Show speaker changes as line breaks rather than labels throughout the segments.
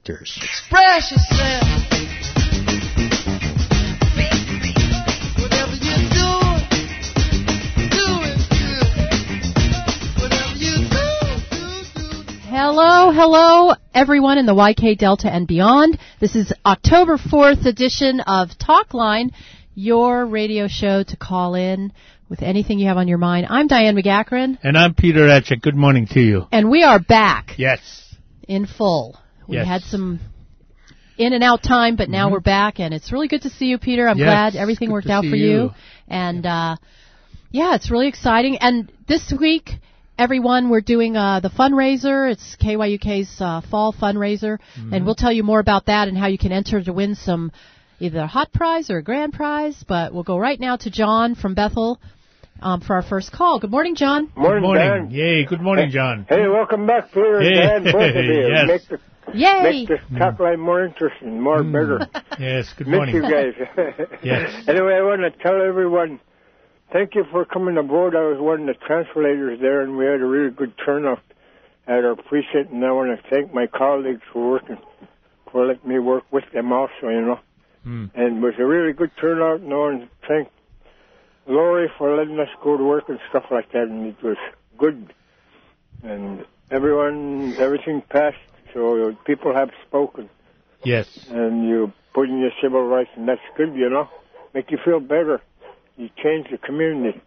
Contractors.
Express yourself. Whatever you do it good. Whatever you do.
Hello, everyone in the YK Delta and beyond. This is October 4th edition of Talkline, your radio show to call in with anything you have on your mind. I'm Diane McGackran.
And I'm Peter Etchick. Good morning to you.
And we are back.
Yes.
In full. We
Yes.
had some in and out time, but now we're back, and it's really good to see you, Peter. I'm glad everything worked out for you. And, it's really exciting. And this week, everyone, we're doing the fundraiser. It's KYUK's fall fundraiser, and we'll tell you more about that and how you can enter to win some either a hot prize or a grand prize. But we'll go right now to John from Bethel for our first call. Good morning, John.
Morning.
Dan.
Yay. Good morning, John.
Hey, welcome back, Peter and Dan, both of you.
Yes.
Yay!
Make this talk line more interesting, more bigger.
Yes, good
Miss
morning.
you guys.
Yes.
Anyway, I want to tell everyone, thank you for coming aboard. I was one of the translators there, and we had a really good turnout at our precinct, and I want to thank my colleagues for letting me work with them also, And it was a really good turnout, and I want to thank Lori for letting us go to work and stuff like that, and it was good. And everything passed, so people have spoken.
Yes.
And you put in your civil rights, and that's good, Make you feel better. You change the community.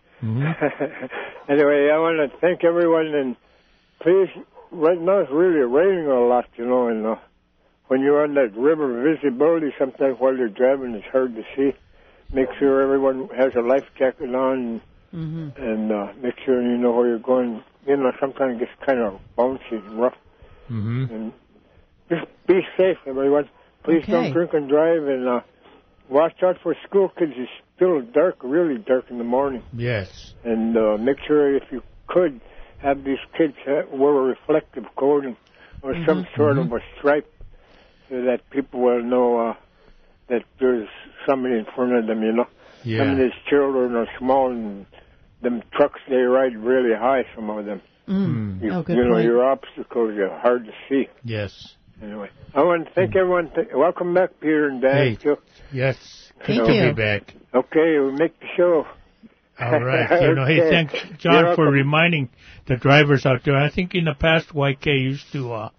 Anyway, I want to thank everyone, and please, right now it's really raining a lot, and when you're on that river, visibility sometimes while you're driving is hard to see. Make sure everyone has a life jacket on, and make sure you know where you're going. Sometimes it gets kind of bouncy and rough. And just be safe, everyone. Please don't drink and drive, and watch out for school kids. It's still dark, really dark in the morning.
Yes.
And make sure, if you could, have these kids wear a reflective coating or some sort of a stripe so that people will know that there's somebody in front of them,
Yeah.
Some of these children are small, and them trucks, they ride really high, some of them.
Good point.
Your obstacles are hard to see.
Yes.
Anyway, I want to thank everyone. Welcome back, Peter and Dan.
Hey. Yes.
Thank
Good
you.
to be back.
Okay, we'll make the show.
All right. Hey, thanks, John, for reminding the drivers out there. I think in the past, YK used to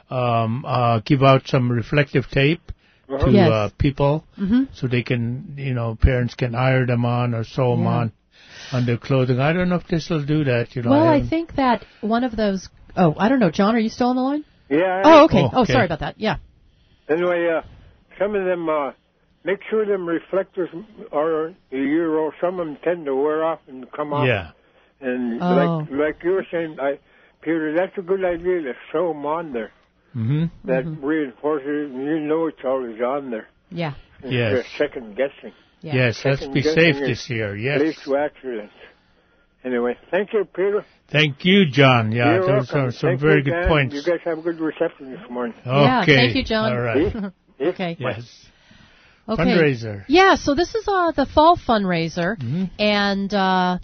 give out some reflective tape to people so they can, parents can hire them on or sew them on their clothing. I don't know if this will do that.
Well, I think that one of those... Oh, I don't know. John, are you still on the line?
Yeah.
Oh, okay. Oh, sorry about that. Yeah.
Anyway, some of them, make sure them reflectors are a year old. Some of them tend to wear off and come off.
Yeah.
And like you were saying, Peter, that's a good idea to sew them on there. That reinforces, and it's always on there.
Yeah.
Instead of second guessing.
Yeah.
Yes, let's be safe this year. Yes.
Leads to accidents. Anyway, thank you, Peter.
Thank you, John. Yeah,
You're
those
welcome.
are some
Thank
very
you,
good
Dan.
points.
You guys have a good reception this morning.
Okay.
Yeah, thank you, John.
All right.
Okay.
Yes.
Okay.
Fundraiser.
Yeah, so this is the fall fundraiser, and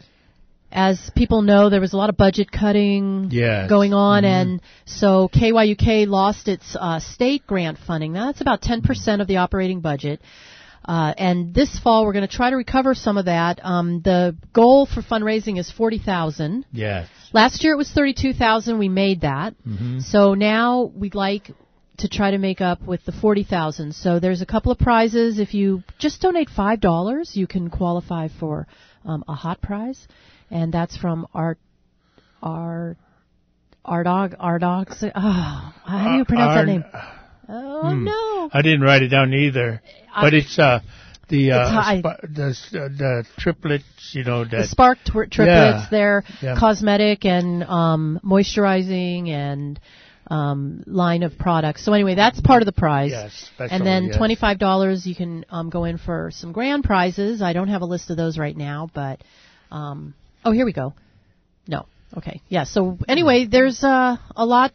as people know, there was a lot of budget cutting going on, and so KYUK lost its state grant funding. Now, that's about 10% of the operating budget. And this fall, we're going to try to recover some of that. The goal for fundraising is $40,000.
Yes.
Last year it was $32,000. We made that. So now we'd like to try to make up with the $40,000. So there's a couple of prizes. If you just donate $5, you can qualify for a hot prize, and that's from Ardog. How do you pronounce that name? Oh no!
I didn't write it down either, but it's the triplets,
the Spark triplets. They're cosmetic and moisturizing and line of products. So anyway, that's part of the prize.
Yes,
and then $25 you can go in for some grand prizes. I don't have a list of those right now, but here we go. No, okay, yeah. So anyway, there's a lot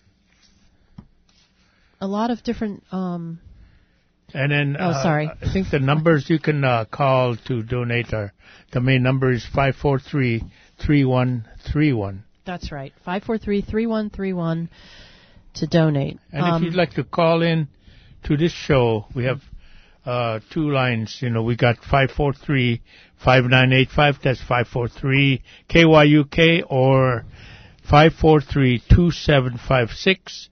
of different.
And then,
sorry.
I think the numbers you can call to donate the main number is 543-3131.
That's right, 543-3131. to donate.
And if you'd like to call in to this show, we have 2 lines. We got 543-5985. That's 543-KYUK, or 543-2756.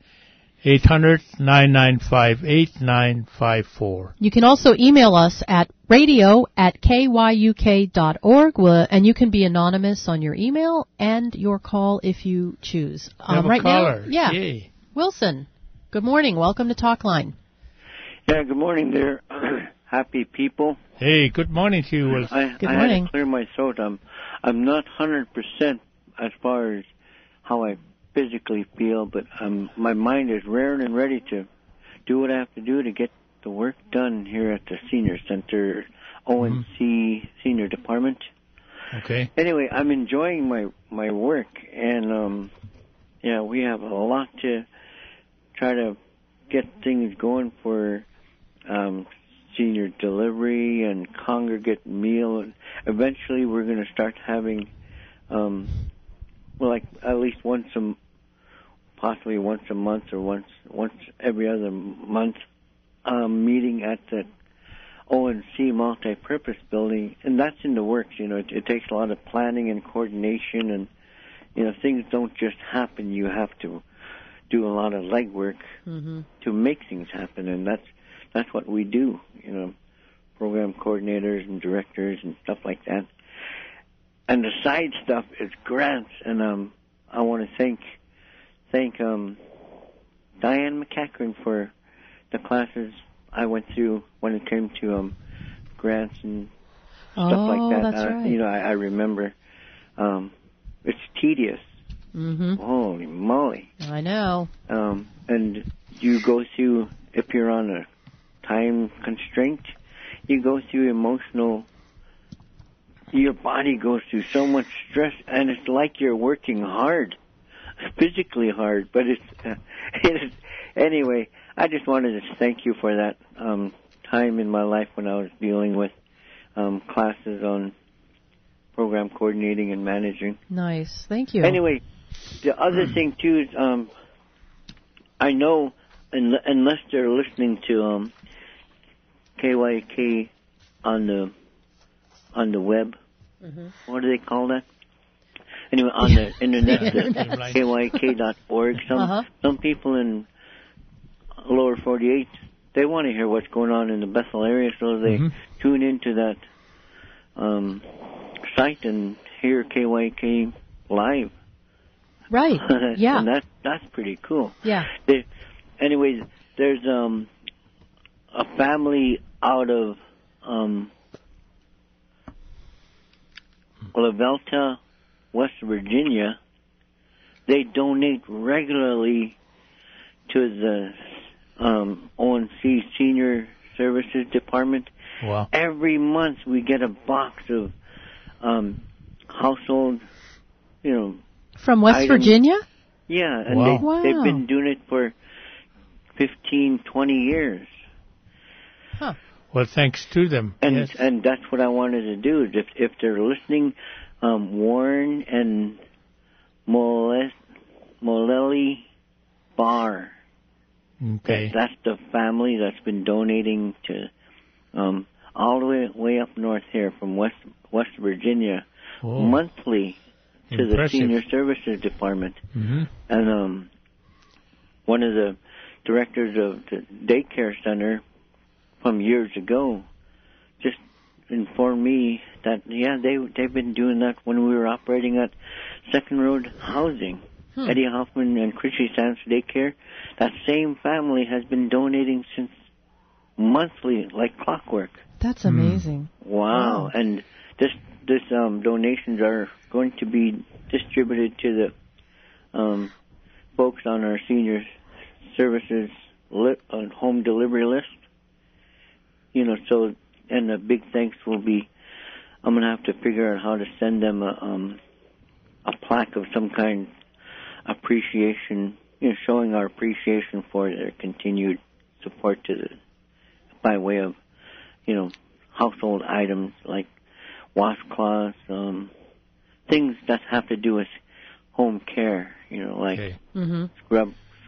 800-995-8954.
You can also email us at radio@kyuk.org, and you can be anonymous on your email and your call if you choose.
Right caller.
Now,
Yay.
Wilson, good morning. Welcome to Talkline.
Yeah, good morning there, happy people.
Hey, good morning to you, Wilson.
Good
I
morning.
had to clear my throat. I'm not 100% as far as how I physically feel, but my mind is raring and ready to do what I have to do to get the work done here at the Senior Center, ONC Senior Department.
Okay.
Anyway, I'm enjoying my work, and we have a lot to try to get things going for senior delivery and congregate meal. Eventually, we're going to start having at least possibly once a month or once every other month, meeting at the ONC multi-purpose building, and that's in the works. It takes a lot of planning and coordination, and things don't just happen. You have to do a lot of legwork to make things happen, and that's what we do. Program coordinators and directors and stuff like that. And the side stuff is grants, and I want to thank Diane McCackern for the classes I went through when it came to grants and stuff like that.
That's right.
I remember it's tedious. Holy moly!
I know.
And you go through, if you're on a time constraint, you go through emotional. Your body goes through so much stress, and it's like you're working hard, physically hard. But it is anyway. I just wanted to thank you for that time in my life when I was dealing with classes on program coordinating and managing.
Nice, thank you.
Anyway, the other thing too is I know unless they're listening to KYK on the web. What do they call that? Anyway, on the internet, KYK.org. Some people in lower 48, they want to hear what's going on in the Bethel area, so they tune into that site and hear KYK live.
Right. Yeah.
And that's pretty cool.
Yeah.
Anyways, there's a family out of Lavelta, West Virginia. They donate regularly to the ONC Senior Services Department.
Wow.
Every month we get a box of household,
From West
items.
Virginia?
Yeah, and
Wow.
they've been doing it for 15, 20 years.
Huh.
Well, thanks to them.
And
Yes.
and that's what I wanted to do. Is if they're listening, Warren and Molelli Barr.
Okay.
That's the family that's been donating to all the way up north here from West Virginia monthly to the Senior Services Department. And one of the directors of the daycare center from years ago just informed me that they've been doing that when we were operating at Second Road Housing. Eddie Hoffman and Chrissy Sands Daycare. That same family has been donating since monthly, like clockwork.
That's amazing.
Wow. And this donations are going to be distributed to the folks on our senior services home delivery list. So, and a big thanks will be, I'm going to have to figure out how to send them a plaque of some kind, appreciation, showing our appreciation for their continued support by way of, household items like washcloths, things that have to do with home care, like scrubs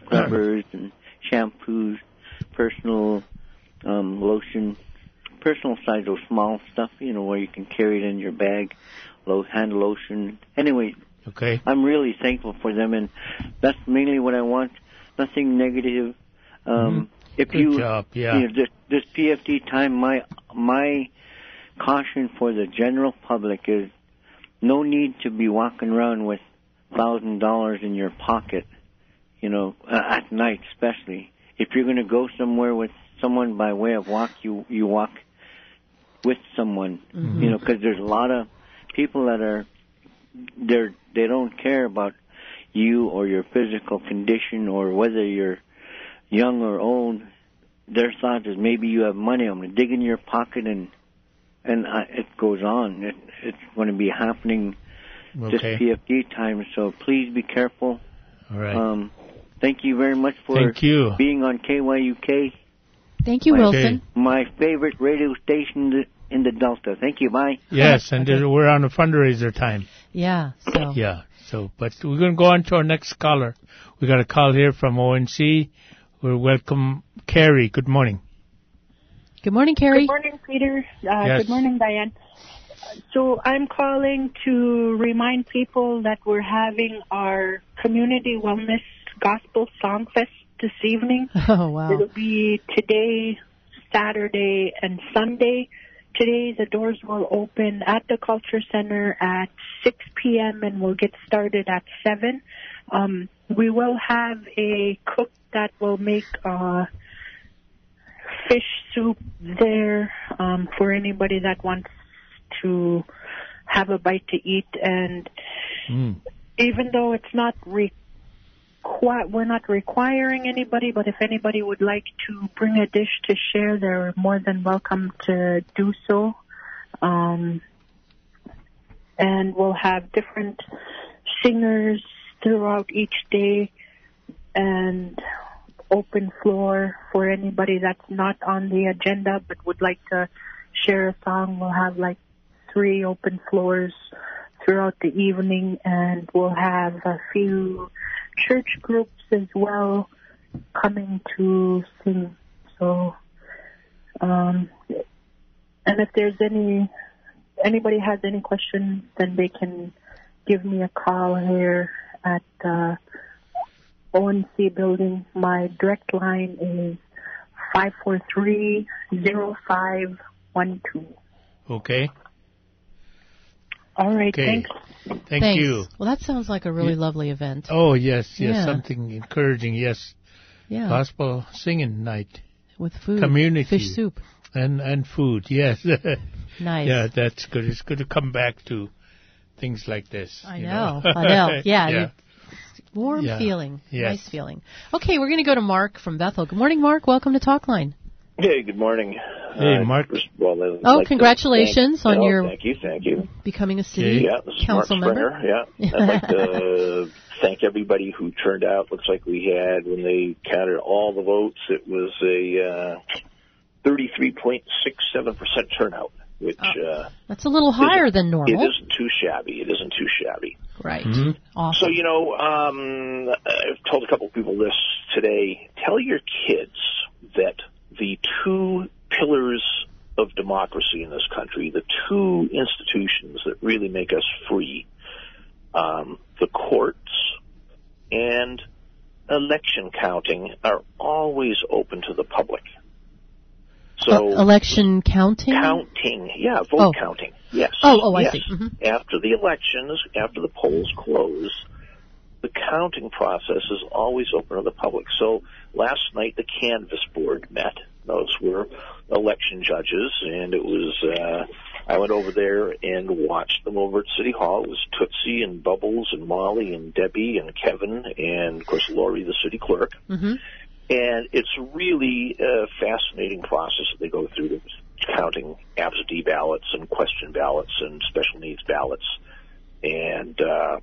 scrubbers and shampoos, personal lotion, personal size of small stuff, where you can carry it in your bag, hand lotion. Anyway,
okay.
I'm really thankful for them, and that's mainly what I want. Nothing negative. If
Good job. Yeah.
This PFD time, my caution for the general public is no need to be walking around with $1,000 in your pocket, at night especially. If you're going to go somewhere with someone by way of walk, you walk with someone, because there's a lot of people that they don't care about you or your physical condition or whether you're young or old. Their thought is maybe you have money. I'm going to dig in your pocket, and it goes on. It's going to be happening this PFD time, so please be careful.
All right.
Thank you very much for being on KYUK.
Thank you, Wilson.
My favorite radio station in the Delta. Thank you. Bye.
Yes, and we're on a fundraiser time.
Yeah. So.
Yeah. So, but we're going to go on to our next caller. We got a call here from ONC. We'll welcome Carrie. Good morning.
Good morning, Carrie.
Good morning, Peter.
Yes.
Good morning, Diane. So I'm calling to remind people that we're having our Community Wellness Gospel Song Fest this evening.
Oh, wow.
It'll be today, Saturday, and Sunday. Today, the doors will open at the Culture Center at 6 p.m. and we'll get started at 7. We will have a cook that will make fish soup there for anybody that wants to have a bite to eat. And even though it's not we're not requiring anybody, but if anybody would like to bring a dish to share, they're more than welcome to do so. And we'll have different singers throughout each day and open floor for anybody that's not on the agenda but would like to share a song. We'll have like 3 open floors throughout the evening, and we'll have a few church groups as well coming to sing. So, and if there's anybody has any questions, then they can give me a call here at ONC building. My direct line is 543-0512.
Okay.
All right,
okay.
Thanks.
Thank you.
Well, that sounds like a really lovely event.
Oh, yes, something encouraging, yes.
Yeah.
Gospel singing night.
With food.
Community.
Fish soup.
And food, yes.
Nice.
Yeah, that's good. It's good to come back to things like this.
I know. Yeah. Warm feeling.
Yes.
Nice feeling. Okay, we're going to go to Mark from Bethel. Good morning, Mark. Welcome to Talkline.
Hey, good morning.
Hey, Mark.
Congratulations on your
thank you.
becoming a city council member.
Yeah, I'd like to thank everybody who turned out. Looks like we had, when they counted all the votes, it was a 33.67% turnout, which
that's a little higher than normal.
It isn't too shabby.
Right.
Mm-hmm.
Awesome.
So, I've told a couple of people this today. Tell your kids that the 2 pillars of democracy in this country, the 2 institutions that really make us free, the courts and election counting, are always open to the public. So
election counting?
Vote counting. Yes.
I see. Mm-hmm.
After the elections, after the polls close, the counting process is always open to the public. So last night the Canvass Board met. Those were election judges, and it was I went over there and watched them over at City Hall. It was Tootsie and Bubbles and Molly and Debbie and Kevin and, of course, Lori, the city clerk.
Mm-hmm.
And it's really a fascinating process that they go through, counting absentee ballots and question ballots and special needs ballots, and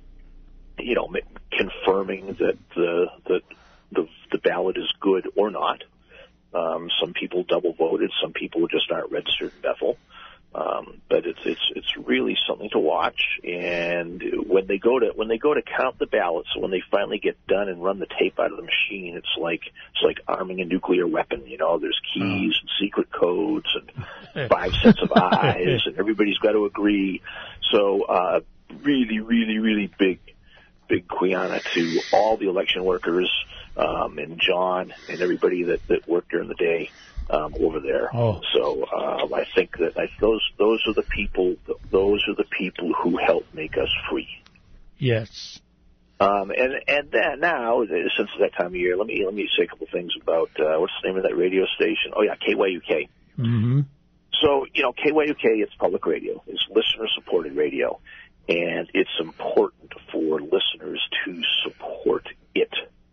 confirming that the ballot is good or not. Some people double voted, some people just aren't registered in Bethel. But it's really something to watch. And when they go to count the ballots, when they finally get done and run the tape out of the machine, it's like arming a nuclear weapon. You know, there's keys and secret codes and 5 sets of eyes, and everybody's got to agree. So really, really, really big Quiana to all the election workers and John and everybody that worked during the day. Over there. So I think that those are the people. Those are the people who help make us free.
Yes.
And then now, since that time of year, let me say a couple things about what's the name of that radio station? Oh yeah, KYUK.
Mm-hmm.
So KYUK, it's public radio. It's listener-supported radio, and it's important for listeners to support it.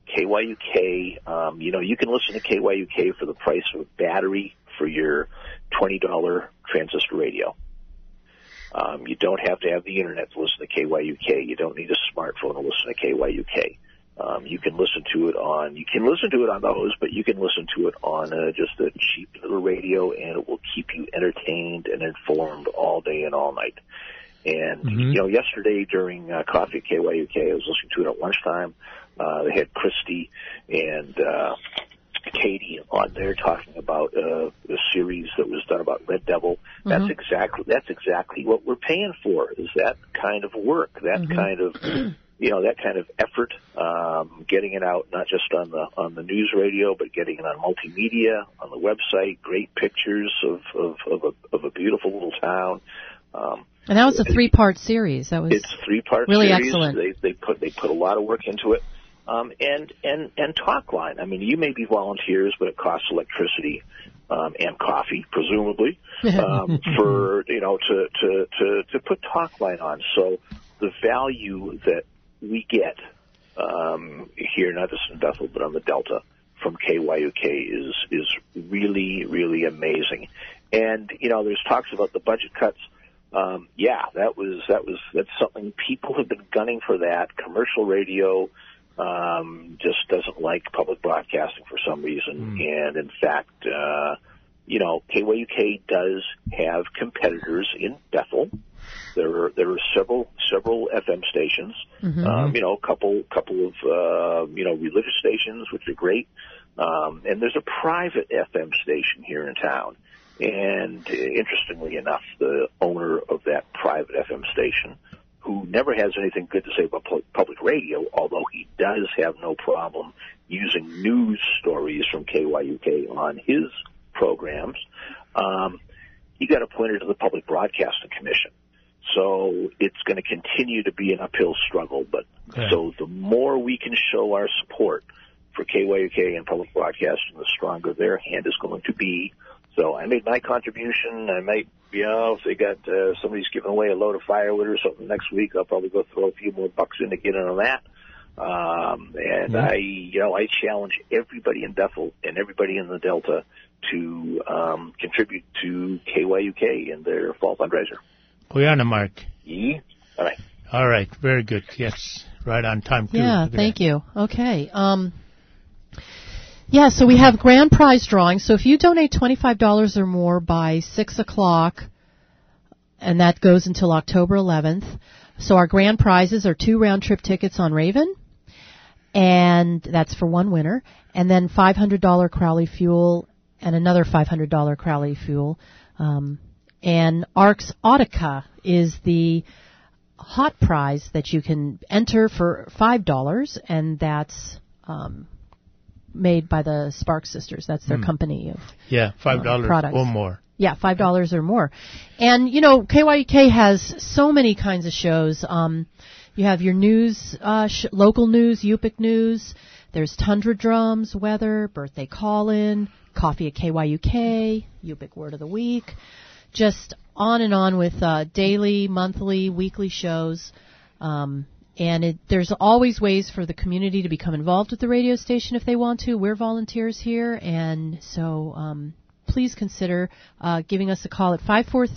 KYUK, you can listen to KYUK for the price of a battery for your $20 transistor radio. You don't have to have the internet to listen to KYUK. You don't need a smartphone to listen to KYUK. You can listen to it on those, but you can listen to it on just a cheap little radio, and it will keep you entertained and informed all day and all night. And, yesterday during coffee at KYUK, I was listening to it at lunchtime. They had Christy and Katie on there talking about a series that was done about Red Devil. That's exactly what we're paying for, is that kind of work, that kind of that kind of effort, getting it out not just on the news radio, but getting it on multimedia, on the website, great pictures of a beautiful little town.
And that was a 3-part series. It's
a 3-part
really
series.
Excellent.
They put a lot of work into it. And Talkline. I mean, you may be volunteers, but it costs electricity and coffee, presumably, for to put Talkline on. So the value that we get here, not just in Bethel, but on the Delta from KYUK is really, really amazing. And there's talks about the budget cuts. That's something people have been gunning for. That commercial radio just doesn't like public broadcasting for some reason. And in fact, KYUK does have competitors in Bethel. There are several FM stations. A couple of religious stations, which are great. And there's a private FM station here in town. And interestingly enough, the owner of that private FM station, who never has anything good to say about public radio, although he does have no problem using news stories from KYUK on his programs, he got appointed to the Public Broadcasting Commission. So it's going to continue to be an uphill struggle. But so the more we can show our support for KYUK and public broadcasting, the stronger their hand is going to be. So I made my contribution. I might, if they got somebody's giving away a load of firewood or something next week, I'll probably go throw a few more bucks in to get in on that. I challenge everybody in Bethel and everybody in the Delta to contribute to KYUK in their fall fundraiser.
Quiana, Mark.
All right.
All right. Very good. Yes. Right on time, too.
Yeah, thank you. Okay. So we have grand prize drawing. So if you donate $25 or more by 6 o'clock, and that goes until October 11th. So our grand prizes are 2 round-trip tickets on Raven, and that's for one winner, and then $500 Crowley fuel and another $500 Crowley fuel. And ARC's Autica is the hot prize that you can enter for $5, and that's made by the Sparks Sisters. That's their company of
$5
products.
Or more.
Yeah, $5 or more. And, KYUK has so many kinds of shows. You have your news, local news, Yupik News. There's Tundra Drums, weather, birthday call-in, coffee at KYUK, Yupik Word of the Week. Just on and on with daily, monthly, weekly shows. There's always ways for the community to become involved with the radio station if they want to. We're volunteers here, and so please consider giving us a call at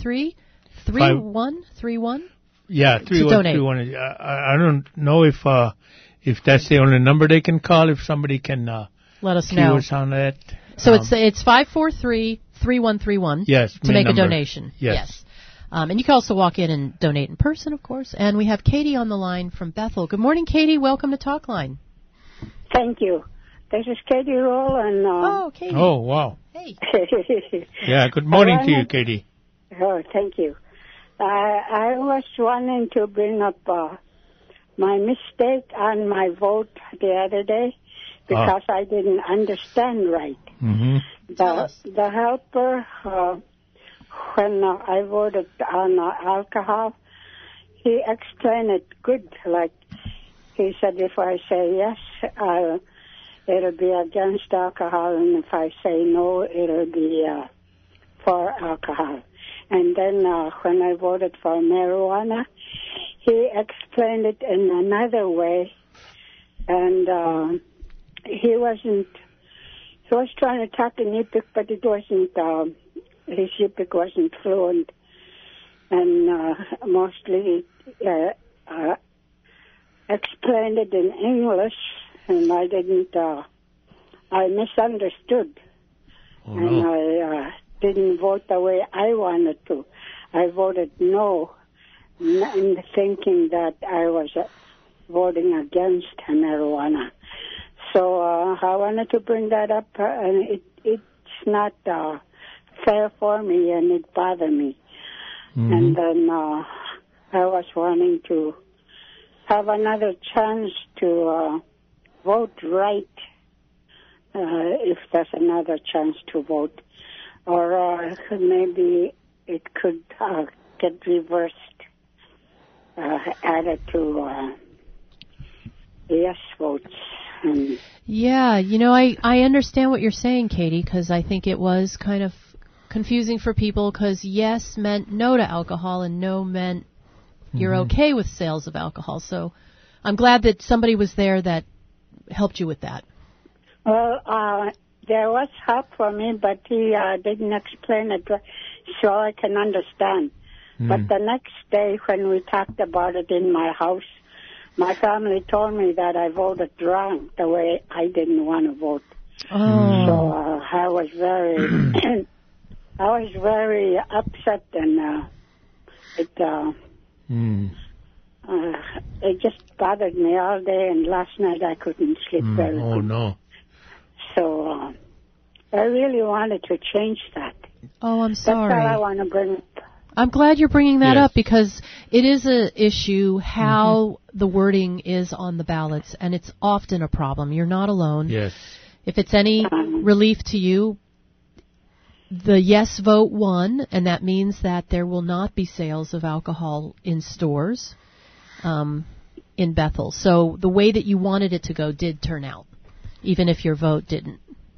543-3131.
Yeah, 3131. I don't know if that's the only number they can call. If somebody can
let us know
on that.
So it's 543-3131.
Yes,
to make
number.
A donation.
Yes.
And you can also walk in and donate in person, of course. And we have Katie on the line from Bethel. Good morning, Katie. Welcome to Talkline.
Thank you. This is Katie Roll. And,
Katie.
Oh, wow.
Hey.
Yeah, good morning to you, Katie.
Oh, thank you. I was wanting to bring up my mistake on my vote the other day because I didn't understand right.
Mm-hmm.
The helper, when I voted on alcohol, he explained it good. Like he said, if I say yes, it'll be against alcohol, and if I say no, it'll be for alcohol. And then when I voted for marijuana, he explained it in another way, and he was trying to talk in Yupik, but it wasn't, his Yupik wasn't fluent, and mostly explained it in English, and I didn't, I misunderstood, and I didn't vote the way I wanted to. I voted no, thinking that I was voting against marijuana. So I wanted to bring that up, and it's not fair for me, and it bothered me. Mm-hmm. And then I was wanting to have another chance to vote right, if there's another chance to vote. Or maybe it could get reversed, added to yes votes.
Yeah, I understand what you're saying, Katie, because I think it was kind of confusing for people because yes meant no to alcohol and no meant you're okay with sales of alcohol. So I'm glad that somebody was there that helped you with that.
Well, there was help for me, but he didn't explain it so I can understand. But the next day when we talked about it in my house, my family told me that I voted wrong the way I didn't want to vote. Oh. So I was very upset, and it just bothered me all day, and last night I couldn't sleep very good.
Oh, no.
So I really wanted to change that.
Oh, I'm sorry.
That's all I want to bring up.
I'm glad you're bringing that up because it is an issue how the wording is on the ballots, and it's often a problem. You're not alone.
Yes.
If it's any relief to you, the yes vote won, and that means that there will not be sales of alcohol in stores in Bethel. So the way that you wanted it to go did turn out, even if your vote didn't.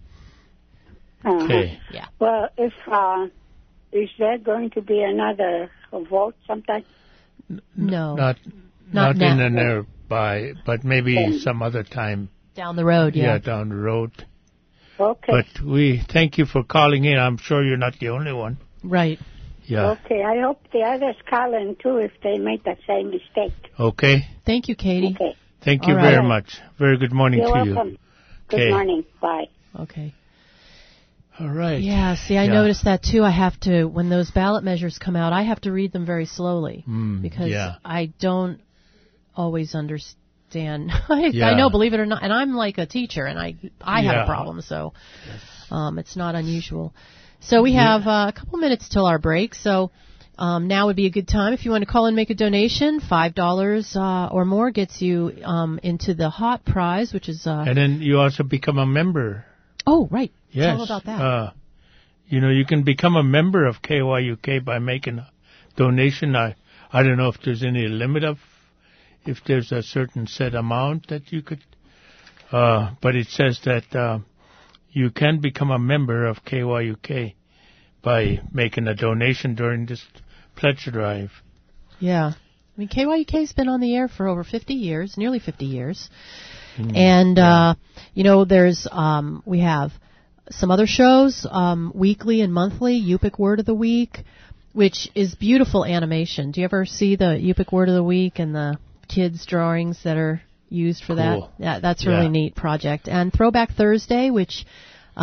Okay.
Yeah.
Well, if is there going to be another vote sometime?
No.
Not in the nearby, but maybe some other time.
Down the road, yeah.
Yeah, down the road.
Okay.
But we thank you for calling in. I'm sure you're not the only one.
Right.
Yeah.
Okay. I hope the others call in, too, if they make the same mistake.
Okay.
Thank you, Katie.
Okay.
Thank you very much. Very good morning
You're
to
welcome.
you.
Good morning. Bye.
Okay.
All right.
Yeah, see, I noticed that too. I have to, when those ballot measures come out, I have to read them very slowly because I don't always understand. I know, believe it or not, and I'm like a teacher, and I have a problem, so it's not unusual. So we have a couple minutes till our break, so now would be a good time if you want to call and make a donation. $5 or more gets you into the hot prize, which is...
and then you also become a member.
Oh, right.
Yes.
Tell about that.
You can become a member of KYUK by making a donation. I don't know if there's any limit of, if there's a certain set amount that you could, but it says that you can become a member of KYUK by making a donation during this pledge drive.
Yeah. I mean, KYUK's been on the air for over 50 years, nearly 50 years. And, there's, we have some other shows, weekly and monthly, Yupik Word of the Week, which is beautiful animation. Do you ever see the Yupik Word of the Week and the kids' drawings that are used for that? Yeah, that's a really neat project. And Throwback Thursday, which,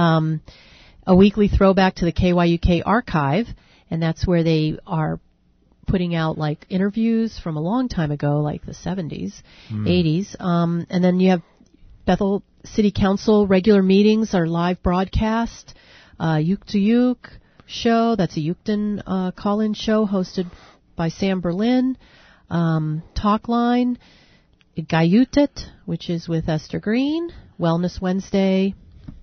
a weekly throwback to the KYUK archive, and that's where they are putting out like interviews from a long time ago, like the 70s, 80s. And then you have Bethel City Council regular meetings, our live broadcast, Uke to Uke show. That's a Uketon call-in show hosted by Sam Berlin. Talkline, Gayutet, which is with Esther Green. Wellness Wednesday.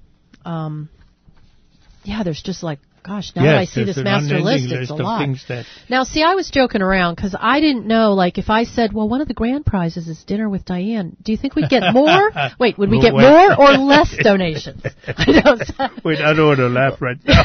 There's just like, gosh, now that I see this master list, it's a lot. Now, see, I was joking around because I didn't know, like, if I said, well, one of the grand prizes is dinner with Diane, do you think we'd get more? Wait, would we get more or less donations?
Wait, I don't want to laugh right now.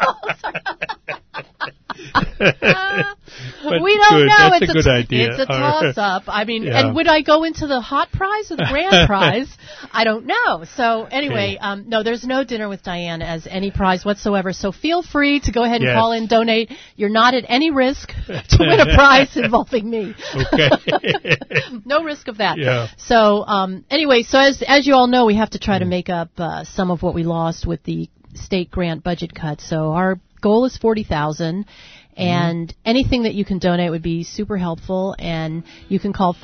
We don't know.
That's a good idea.
It's a toss-up. I mean, and would I go into the hot prize or the grand prize? I don't know. So anyway, no, there's no dinner with Diane as any prize whatsoever. So feel free to go ahead and call in, donate. You're not at any risk to win a prize involving me.
Okay.
No risk of that.
Yeah.
So anyway, so as you all know, we have to try to make up some of what we lost with the state grant budget cut. So our goal is $40,000. And anything that you can donate would be super helpful. And you can call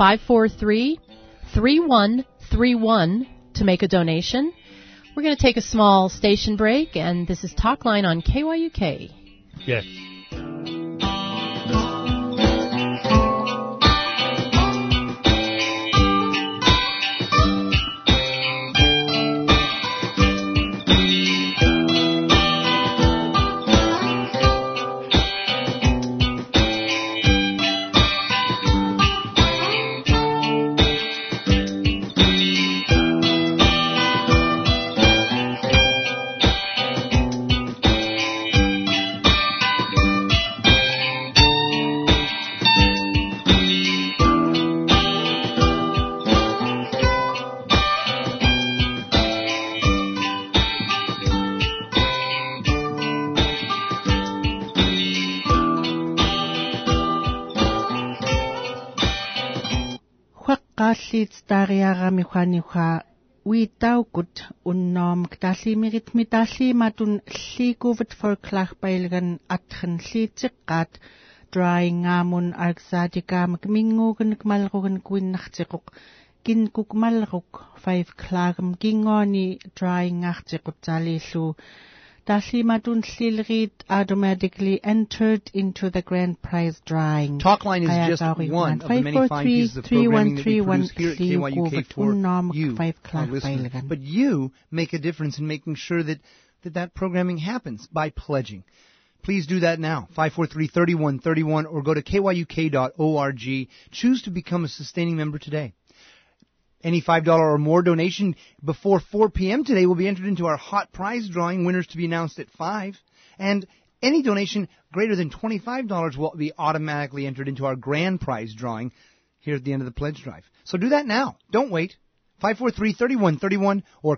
543-3131 to make a donation. We're going to take a small station break, and this is Talkline on KYUK.
Yes.
Qaslits tariaga mikhaniha witaukut unnom ktalimigit mitali matun likuvet folklach bailgan atchen litsiqat drying amun arxadika mingmogen kmalrogen quinachtiquk kinkuk malruk 5 klagam gingoni drying achtiqut talilu Daslimatun Silrit automatically entered into the grand prize drawing.
Talkline is just one of the many fine pieces of programming that we produce here at KYUK for you, our listeners. But you make a difference in making sure that programming happens by pledging. Please do that now, 543-3131, or go to kyuk.org. Choose to become a sustaining member today. Any $5 or more donation before 4 p.m. today will be entered into our hot prize drawing, winners to be announced at 5. And any donation greater than $25 will be automatically entered into our grand prize drawing here at the end of the pledge drive. So do that now. Don't wait. 543-3131 or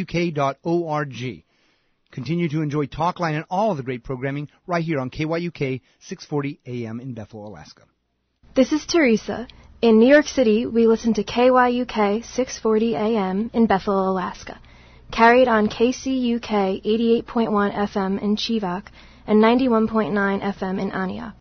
kyuk.org. Continue to enjoy Talkline and all of the great programming right here on KYUK 640 AM in Bethel, Alaska.
This is Teresa. In New York City, we listen to KYUK 640 AM in Bethel, Alaska, carried on KCUK 88.1 FM in Chivak and 91.9 FM in Antioch.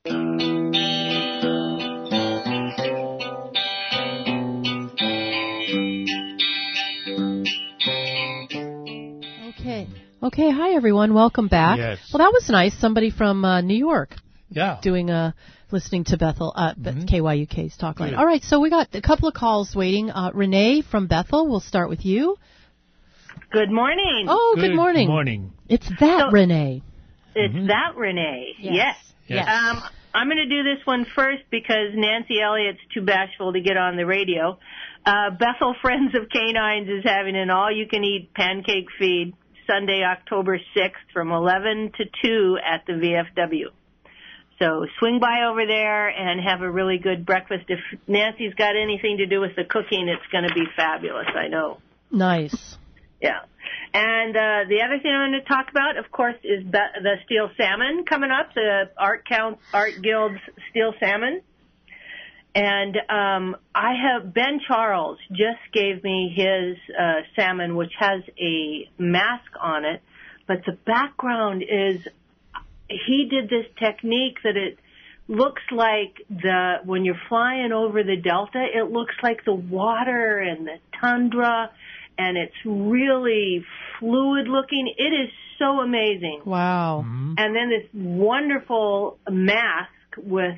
Okay, hi everyone, welcome back.
Yes.
Well, that was nice. Somebody from New York.
Yeah.
Listening to Bethel, KYUK's Talkline. All right, so we got a couple of calls waiting. Renee from Bethel, we'll start with you.
Good morning.
Oh, good morning.
Good morning.
It's that Renee.
It's that Renee.
Yes.
I'm going to do this one first because Nancy Elliott's too bashful to get on the radio. Bethel Friends of Canines is having an all-you-can-eat pancake feed Sunday, October 6th from 11 to 2 at the VFW. So swing by over there and have a really good breakfast. If Nancy's got anything to do with the cooking, it's going to be fabulous, I know.
Nice.
Yeah. And the other thing I'm going to talk about, of course, is the Steel Salmon coming up, the Art Guild's Steel Salmon. And Ben Charles just gave me his salmon, which has a mask on it, but the background is, he did this technique that it looks like when you're flying over the Delta, it looks like the water and the tundra, and it's really fluid looking. It is so amazing.
Wow.
Mm-hmm. And then this wonderful mask with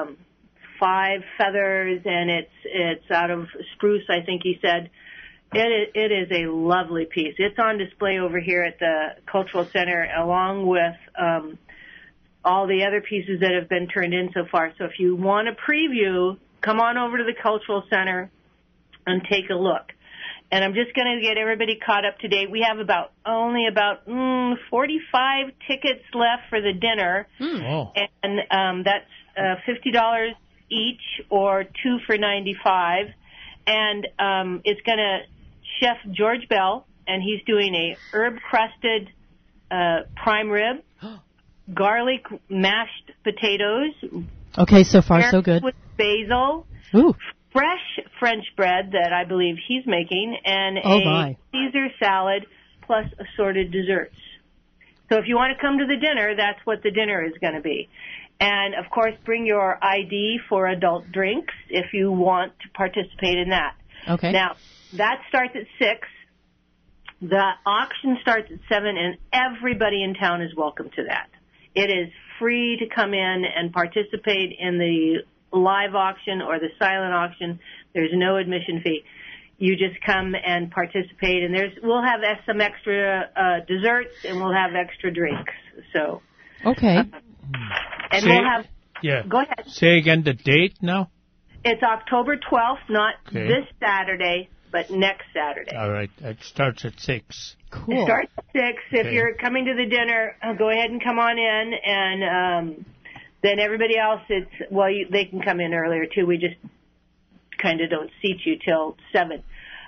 5 feathers, and it's out of spruce, I think he said. It is a lovely piece. It's on display over here at the Cultural Center, along with all the other pieces that have been turned in so far. So if you want a preview, come on over to the Cultural Center and take a look. And I'm just going to get everybody caught up to date. We have only about 45 tickets left for the dinner, and that's $50 each, or 2 for $95. And it's going to Chef George Bell, and he's doing a herb-crusted prime rib, garlic mashed potatoes.
Okay, so far so good.
With basil.
Ooh.
Fresh French bread that I believe he's making, and Caesar salad, plus assorted desserts. So if you want to come to the dinner, that's what the dinner is going to be. And, of course, bring your ID for adult drinks if you want to participate in that.
Okay.
Now, that starts at 6. The auction starts at 7, and everybody in town is welcome to that. It is free to come in and participate in the live auction or the silent auction. There's no admission fee. You just come and participate, and we'll have some extra desserts, and we'll have extra drinks. So
okay.
And we'll have.
Yeah.
Go ahead.
Say again the date now.
It's October 12th, not this Saturday, but next Saturday.
All right. It starts at 6.
Cool.
It starts at 6. If you're coming to the dinner, go ahead and come on in, and then everybody else, they can come in earlier too. We just kind of don't seat you till 7.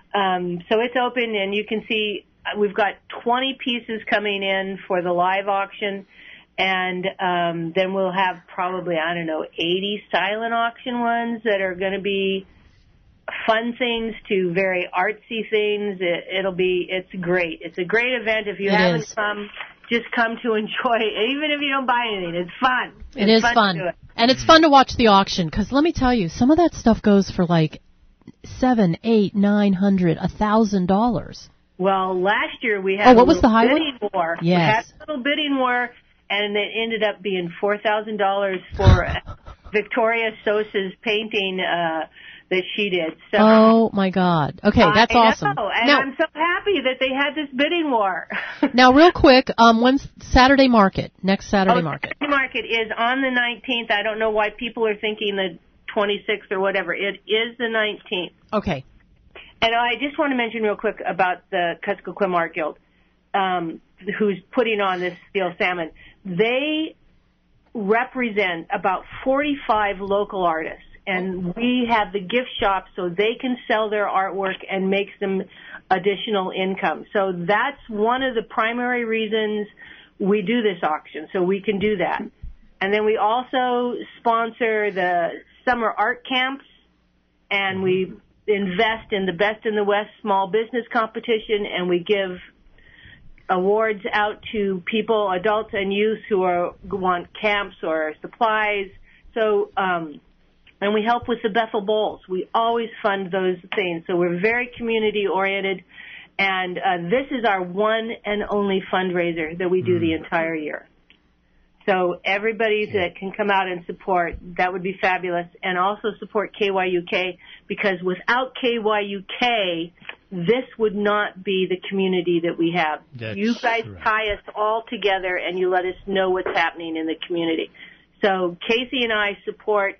So it's open, and you can see we've got 20 pieces coming in for the live auction, and then we'll have probably, 80 silent auction ones that are going to be fun things to very artsy things. It's great. It's a great event. If you haven't come, just come to enjoy it. Even if you don't buy anything, it's fun.
It is fun. And it's fun to watch the auction, because let me tell you, some of that stuff goes for like $700, $800, $900, $1,000.
Well, last year we had
what was the high
bidding war.
Yes.
We had a little bidding war, and it ended up being $4,000 for Victoria Sosa's painting that she did. So,
oh my God! Okay, that's awesome.
And now, I'm so happy that they had this bidding war.
Now, real quick, when's Saturday market? Next Saturday market.
Saturday market is on the 19th. I don't know why people are thinking the 26th or whatever. It is the 19th.
Okay.
And I just want to mention real quick about the Kuskokwim Art Guild, who's putting on this steel salmon. They represent about 45 local artists. And we have the gift shop so they can sell their artwork and make some additional income. So that's one of the primary reasons we do this auction, so we can do that. And then we also sponsor the summer art camps, and we invest in the Best in the West small business competition, and we give awards out to people, adults and youth, who want camps or supplies. So, and we help with the Bethel Bowls. We always fund those things. So we're very community-oriented. And this is our one and only fundraiser that we do the entire year. So everybody that can come out and support, that would be fabulous. And also support KYUK, because without KYUK, this would not be the community that we have. You guys tie us all together, and you let us know what's happening in the community. So Casey and I support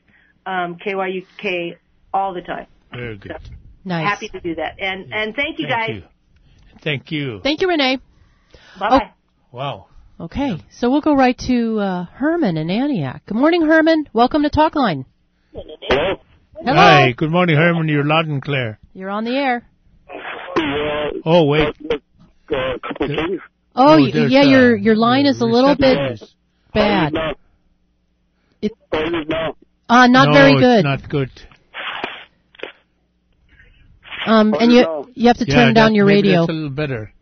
KYUK all the time.
Very good.
So,
nice.
Happy to do that. And thank you, guys.
Thank you.
Thank you, Renee.
Bye-bye.
Wow.
Okay, so we'll go right to Herman in Antioch. Good morning, Herman. Welcome to Talkline.
Hello.
Hello.
Hi, good morning, Herman. You're loud and clear.
You're on the air.
Oh, wait.
Couple things.
Oh, yeah, your line is a little bit bad. Not very good.
Not good.
And you have to turn down your radio.
That's a little better.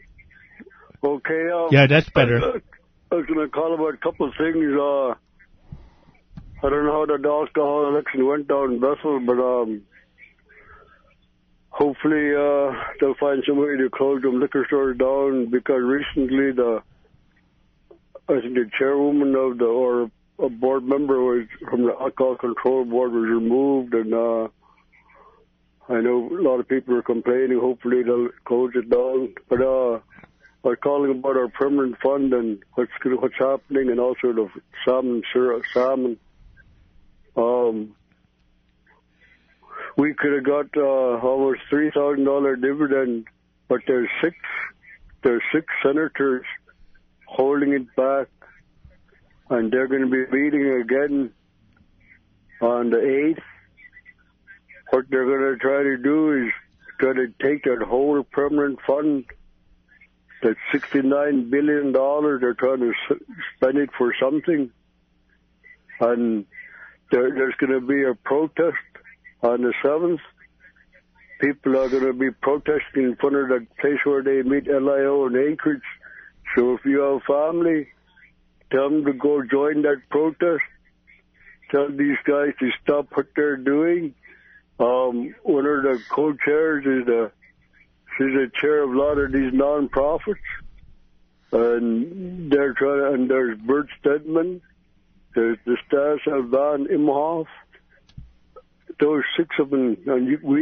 Okay.
Yeah, that's better.
I was going to call about a couple of things. I don't know how the alcohol election went down in Bethel, but hopefully they'll find some way to close them liquor stores down, because recently I think the chairwoman of or a board member was from the alcohol control board was removed, and I know a lot of people are complaining. Hopefully they'll close it down. But I'm calling about our permanent fund and what's happening, and also the salmon. We could have got almost $3,000 dividend, but there's six senators holding it back, and they're going to be meeting again on the 8th. What they're going to try to do is try to take that whole permanent fund, that $69 billion, they're trying to spend it for something. And there's going to be a protest on the 7th. People are going to be protesting in front of the place where they meet LIO in Anchorage. So if you have family, tell them to go join that protest. Tell these guys to stop what they're doing. One of the co-chairs she's the chair of a lot of these non-profits. And they're trying, and there's Bert Stedman, there's the Stas Van Imhoff. Those 6 of them, and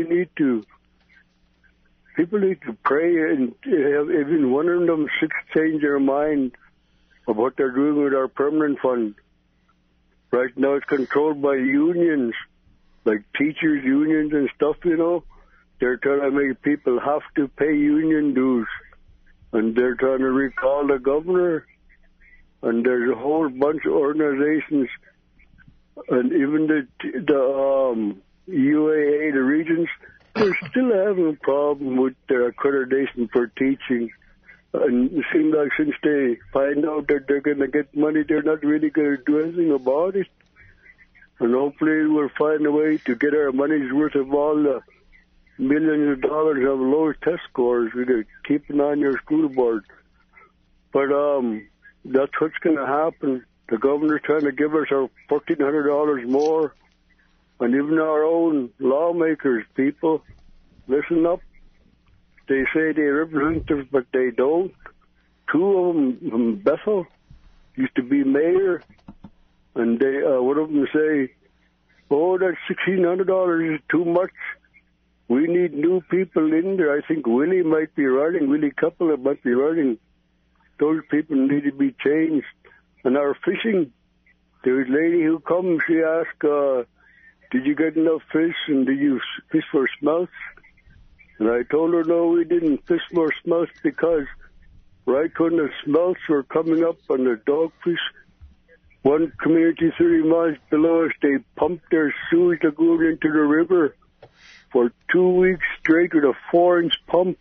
people need to pray and have even one of them 6 change their mind of what they're doing with our permanent fund. Right now it's controlled by unions, like teachers' unions and stuff, They're trying to make people have to pay union dues. And they're trying to recall the governor. And there's a whole bunch of organizations, and even the UAA, the regions, they're still having a problem with their accreditation for teaching. And it seems like since they find out that they're going to get money, they're not really going to do anything about it. And hopefully we'll find a way to get our money's worth of all the millions of dollars of low test scores. We got to keep an eye on your school board. But that's what's going to happen. The governor's trying to give us our $1,400 more. And even our own lawmakers, people, listen up. They say they're representatives, but they don't. 2 of them from Bethel used to be mayor, and they one of them say, "Oh, that $1,600 is too much. We need new people in there." I think Willie might be running. Willie Coupler might be running. Those people need to be changed. And our fishing, there was a lady who comes. She asked, "Did you get enough fish, and did you fish for smelts?" And I told her, no, we didn't fish for smelts, because right when the smelts were coming up on the dogfish, one community 30 miles below us, they pumped their sewage lagoon into the river for 2 weeks straight with a 4-inch pump.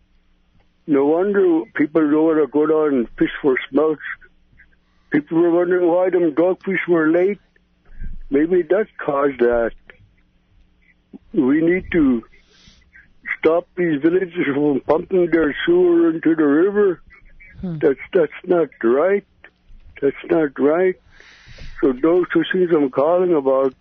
No wonder people don't want to go down and fish for smelts. People were wondering why them dogfish were late. Maybe that caused that. We need to stop these villages from pumping their sewer into the river. That's not right. That's not right. So those 2 things I'm calling about,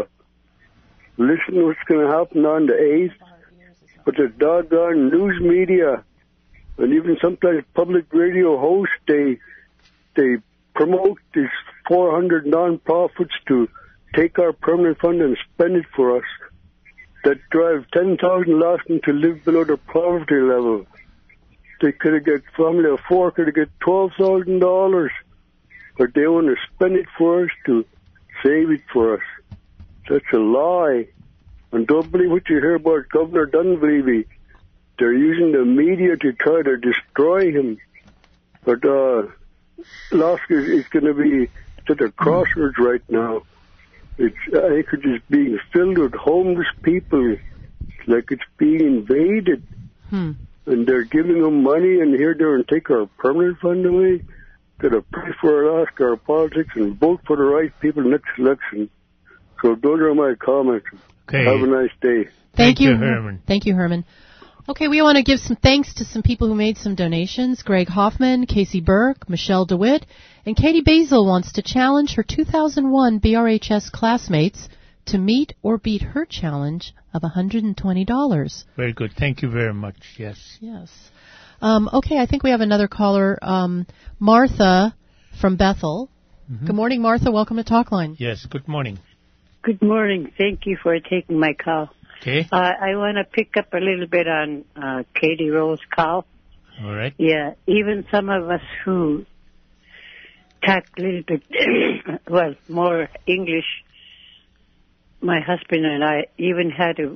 listen to what's going to happen on the 8th. But the doggone news media and even sometimes public radio hosts, they promote these 400 non-profits to take our permanent fund and spend it for us, that drive 10,000 Lawson to live below the poverty level. They could have got, family of 4 could have got $12,000, but they want to spend it for us to save it for us. That's a lie. And don't believe what you hear about Governor Dunleavy. They're using the media to try to destroy him. But Alaska is going to be at a crossroads right now. Anchorage is being filled with homeless people. It's like it's being invaded. And they're giving them money, and here they're going to take our permanent fund away. Got to pray for Alaska, our politics, and vote for the right people next election. So those are my comments.
Okay.
Have a nice day.
Thank you,
Herman.
Thank you, Herman. Okay, we want to give some thanks to some people who made some donations. Greg Hoffman, Casey Burke, Michelle DeWitt, And Katie Basil wants to challenge her 2001 BRHS classmates to meet or beat her challenge of $120.
Very good. Thank you very much. Yes.
Yes. Okay, I think we have another caller, Martha from Bethel. Mm-hmm. Good morning, Martha. Welcome to Talkline.
Yes, good morning.
Good morning. Thank you for taking my call.
Okay.
I want to pick up a little bit on Katie Rowe's call.
All right.
Yeah, even some of us who talk a little bit, more English, my husband and I even had to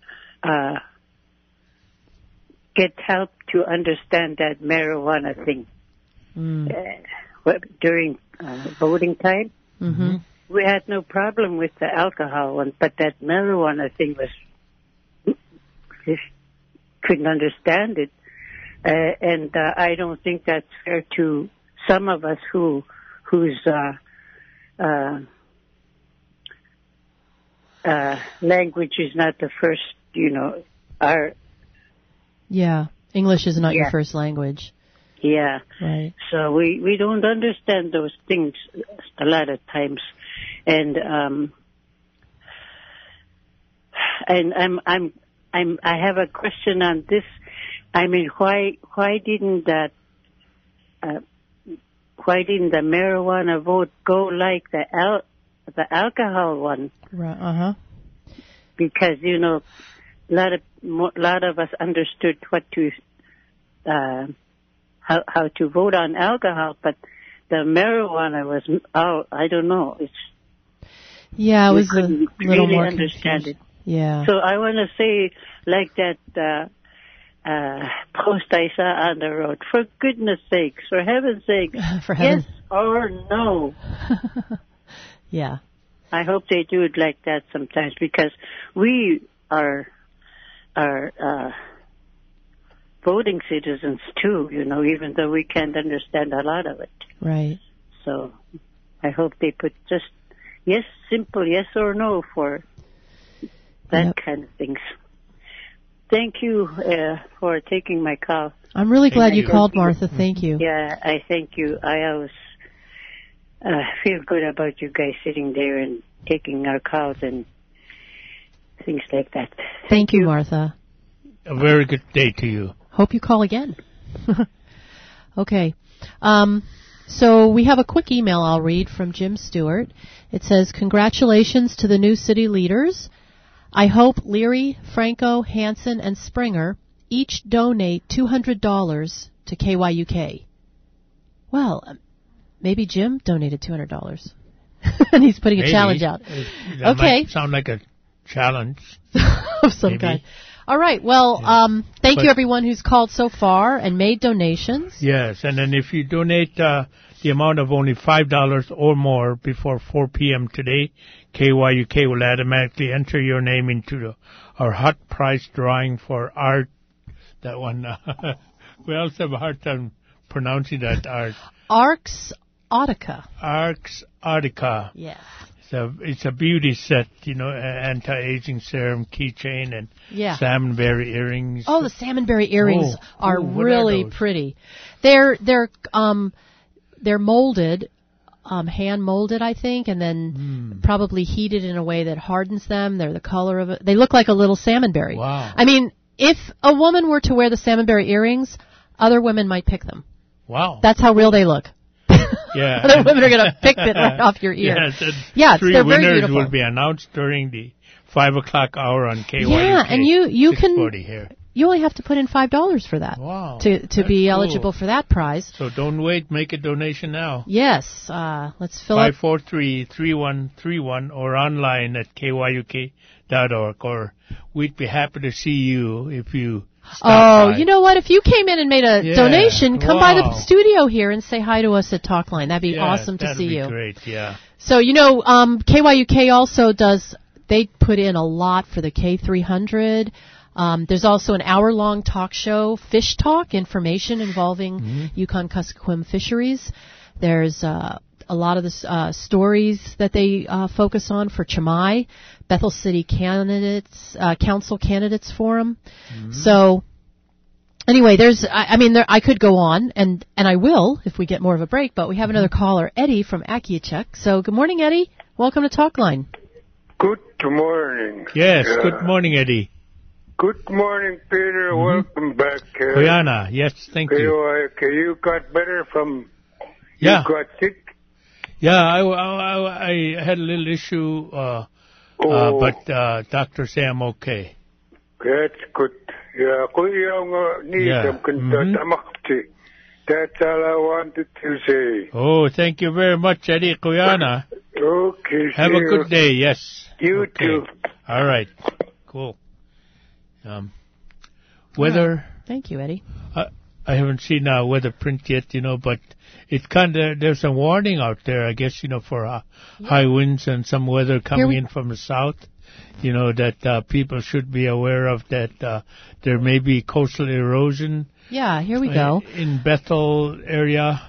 get help to understand that marijuana thing. During voting time.
Mm-hmm.
We had no problem with the alcohol one, but that marijuana thing just couldn't understand it. And I don't think that's fair to some of us whose language is not the first, our...
Yeah, English is not your first language.
Yeah.
Right.
So we don't understand those things a lot of times. And I have a question on this. I mean, why didn't the marijuana vote go like the alcohol one?
Right. Uh-huh.
Because a lot of us understood what to how to vote on alcohol, but the marijuana was I don't know. It was a little really more understand confused. It.
Yeah.
So I want to say, like that post I saw on the road. For goodness sakes, for heaven's sake, yes or no.
Yeah.
I hope they do it like that sometimes, because we are voting citizens too, even though we can't understand a lot of it.
Right.
So I hope they put just simple yes or no for that kind of things. Thank you for taking my call.
I'm really glad you called, Martha. Thank you.
Yeah, I thank you. I always feel good about you guys sitting there and taking our calls and things like that.
Thank you, Martha.
A very good day to you.
Hope you call again. Okay. So we have a quick email I'll read from Jim Stewart. It says, congratulations to the new city leaders. I hope Leary, Franco, Hansen, and Springer each donate $200 to KYUK. Well, maybe Jim donated $200. And he's putting a challenge out.
That might sound like a challenge.
Of some kind. All right. Well, thank you, everyone who's called so far and made donations.
Yes, and then if you donate the amount of only $5 or more before 4 p.m. today, KYUK will automatically enter your name into our hot price drawing for art. That one. We also have a hard time pronouncing that art.
Arx Autica.
Arx Autica.
Yes.
It's a beauty set, anti-aging serum, keychain, and salmonberry earrings.
Oh, the salmonberry earrings are really pretty. They're molded, hand molded, I think, and then probably heated in a way that hardens them. They're the color of it. They look like a little salmonberry.
Wow.
I mean, if a woman were to wear the salmonberry earrings, other women might pick them.
Wow.
That's how real they look.
Yeah.
Other women are going to pick it right off your ear.
Yes,
they're very
winners
beautiful.
will be announced during the 5 o'clock hour on KYUK.
Yeah, and you can.
Here.
You only have to put in $5 for that.
Wow.
To be eligible for that prize.
So don't wait. Make a donation now.
Yes. Let's fill up.
543-3131 or online at KYUK.org. Or we'd be happy to see you if you stop by.
You know what? If you came in and made a donation, come by the studio here and say hi to us at Talkline. That'd be awesome to see you.
That'd be great, yeah.
So, KYUK also they put in a lot for the K300. There's also an hour-long talk show, Fish Talk, information involving Yukon-Kuskokwim fisheries. There's a lot of the stories that they focus on for Chamai, Bethel City Council Candidates Forum. So Anyway, I could go on, and I will if we get more of a break, but we have another caller, Eddie from Akiachuk. So good morning, Eddie. Welcome to Talkline.
Good morning.
Yes, good morning, Eddie.
Good morning, Peter. Welcome back.
Guyana, yes, thank you.
You got better from...
Yeah.
You got sick?
Yeah, I had a little issue, but doctor say I'm okay.
That's good. Yeah, that's all I wanted to say.
Oh, thank you very much, Eddie Guyana.
Okay.
Have a good day, yes.
You too.
All right. Cool. Weather.
Right. Thank you, Eddie.
I haven't seen weather print yet, but it there's a warning out there, I guess, for high winds and some weather coming in from the south, that people should be aware of, that there may be coastal erosion.
Yeah, here we go.
In Bethel area,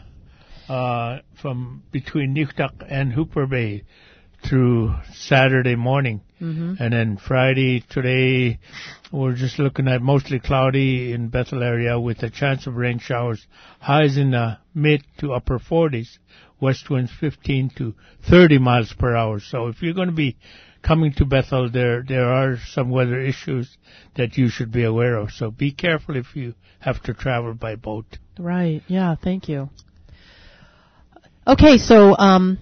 from between Nuktak and Hooper Bay through Saturday morning. Mm-hmm. And then Friday, today, we're just looking at mostly cloudy in Bethel area with a chance of rain showers. Highs in the mid to upper 40s. West winds 15 to 30 miles per hour. So if you're going to be coming to Bethel, there are some weather issues that you should be aware of. So be careful if you have to travel by boat.
Right. Yeah. Thank you. Okay. So,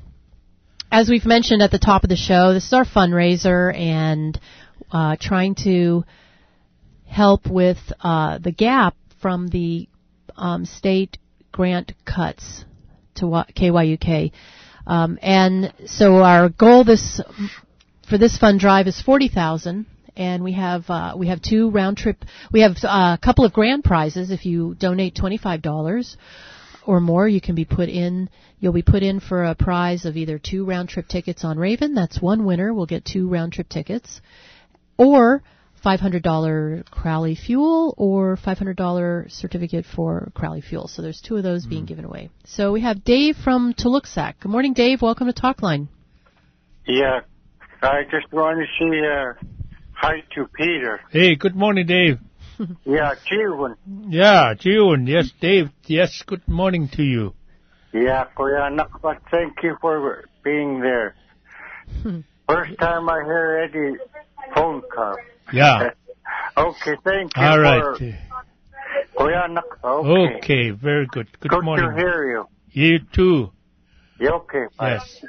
as we've mentioned at the top of the show, this is our fundraiser and trying to help with the gap from the state grant cuts to KYUK. And so our goal for this fund drive is $40,000, and we have two round trip. We have a couple of grand prizes. If you donate $25 or more, you'll be put in for a prize of either 2 round trip tickets on Raven. That's one winner. We'll get 2 round trip tickets, or $500 Crowley fuel, or $500 certificate for Crowley fuel. So there's 2 of those being given away. So we have Dave from Tuluksak. Good morning, Dave. Welcome to Talkline.
Yeah, I just want to say hi to Peter.
Hey, good morning, Dave.
Yeah, Jiwon.
Yeah, Jiwon. Yes, Dave. Yes, good morning to you.
Yeah, Kuya Nakbat, thank you for being there. First time I hear Eddie's phone call.
Yeah.
Okay, thank you.
All right.
Kuya Nakbat.
Okay, very good. Good morning.
Good to hear you.
You too.
Yeah, okay, bye.
Yes.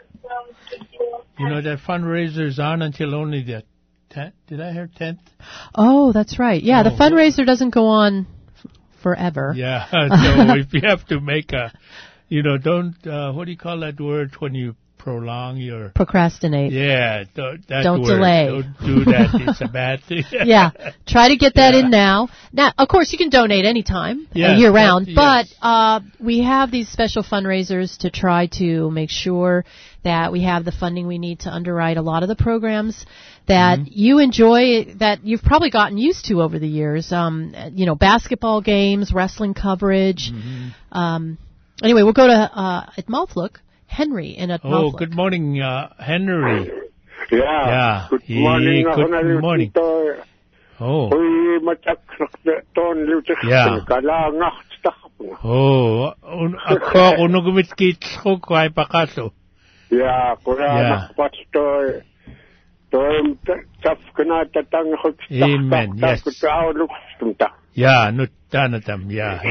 That fundraiser is on until only the 10th. Did I hear 10th?
Oh, that's right. Yeah, the fundraiser doesn't go on forever.
Yeah, so if you have to make don't, what do you call that word when you prolong your...
Procrastinate.
Yeah,
don't delay.
Don't do that. It's a bad thing.
Yeah, try to get that in now. Now, of course, you can donate anytime, year round, but we have these special fundraisers to try to make sure that we have the funding we need to underwrite a lot of the programs that you enjoy, that you've probably gotten used to over the years. Basketball games, wrestling coverage. Anyway, we'll go to at Malflook, Henry in at Malflook.
Oh, good morning, Henry.
Yeah. Good morning.
Good morning. Oh. Yeah. Oh, ako gumitkit ko kay pakaso.
Yeah,
Amen. Yes. Yeah, nutanatam. Yeah.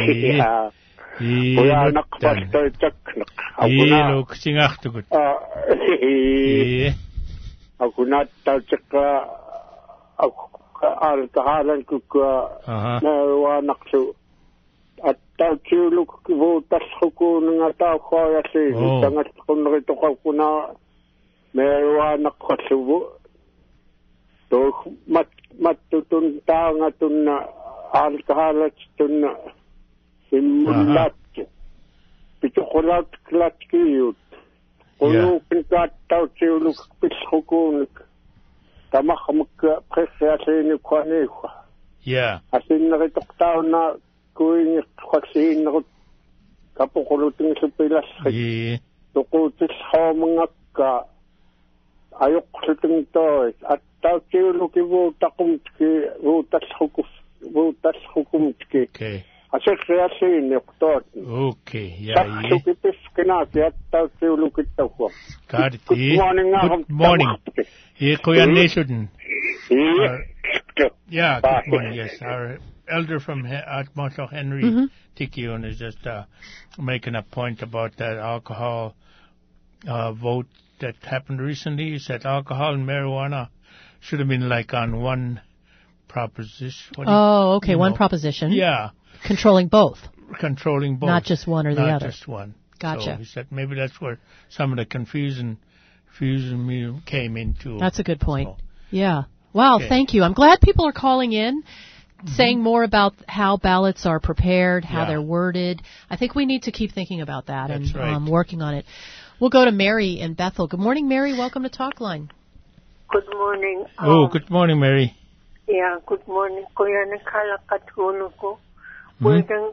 Yeah.
Asin nakitoktaw na kuing kwaksin nakot kapukuluting sa pilas. Tukutis ho mga ka ayok sa tingto at tawtiw lukibo takum ki rutas hukuf butas hukumtki.
Okay.
Asek reasi nektot.
Okay, yeah.
Sakipis kinakiyat tiulukit ko.
Got it.
Good morning.
Good morning. Kuya Nation. Yeah, good morning. Yes, our elder from Archbishop Henry Tikion is just making a point about that alcohol vote that happened recently. He said alcohol and marijuana should have been like on one proposition.
Okay, one proposition.
Yeah.
Controlling both.
Not
just one or the other.
Not just one.
Gotcha.
So he said maybe that's where some of the confusion came into.
That's a good point. So. Yeah. Wow, thank you. I'm glad people are calling in, saying more about how ballots are prepared, how they're worded. I think we need to keep thinking about that and working on it. We'll go to Mary in Bethel. Good morning, Mary. Welcome to Talkline.
Good morning.
Good morning, Mary.
Yeah, good morning. Kuya nakalakat ko. Pwedeng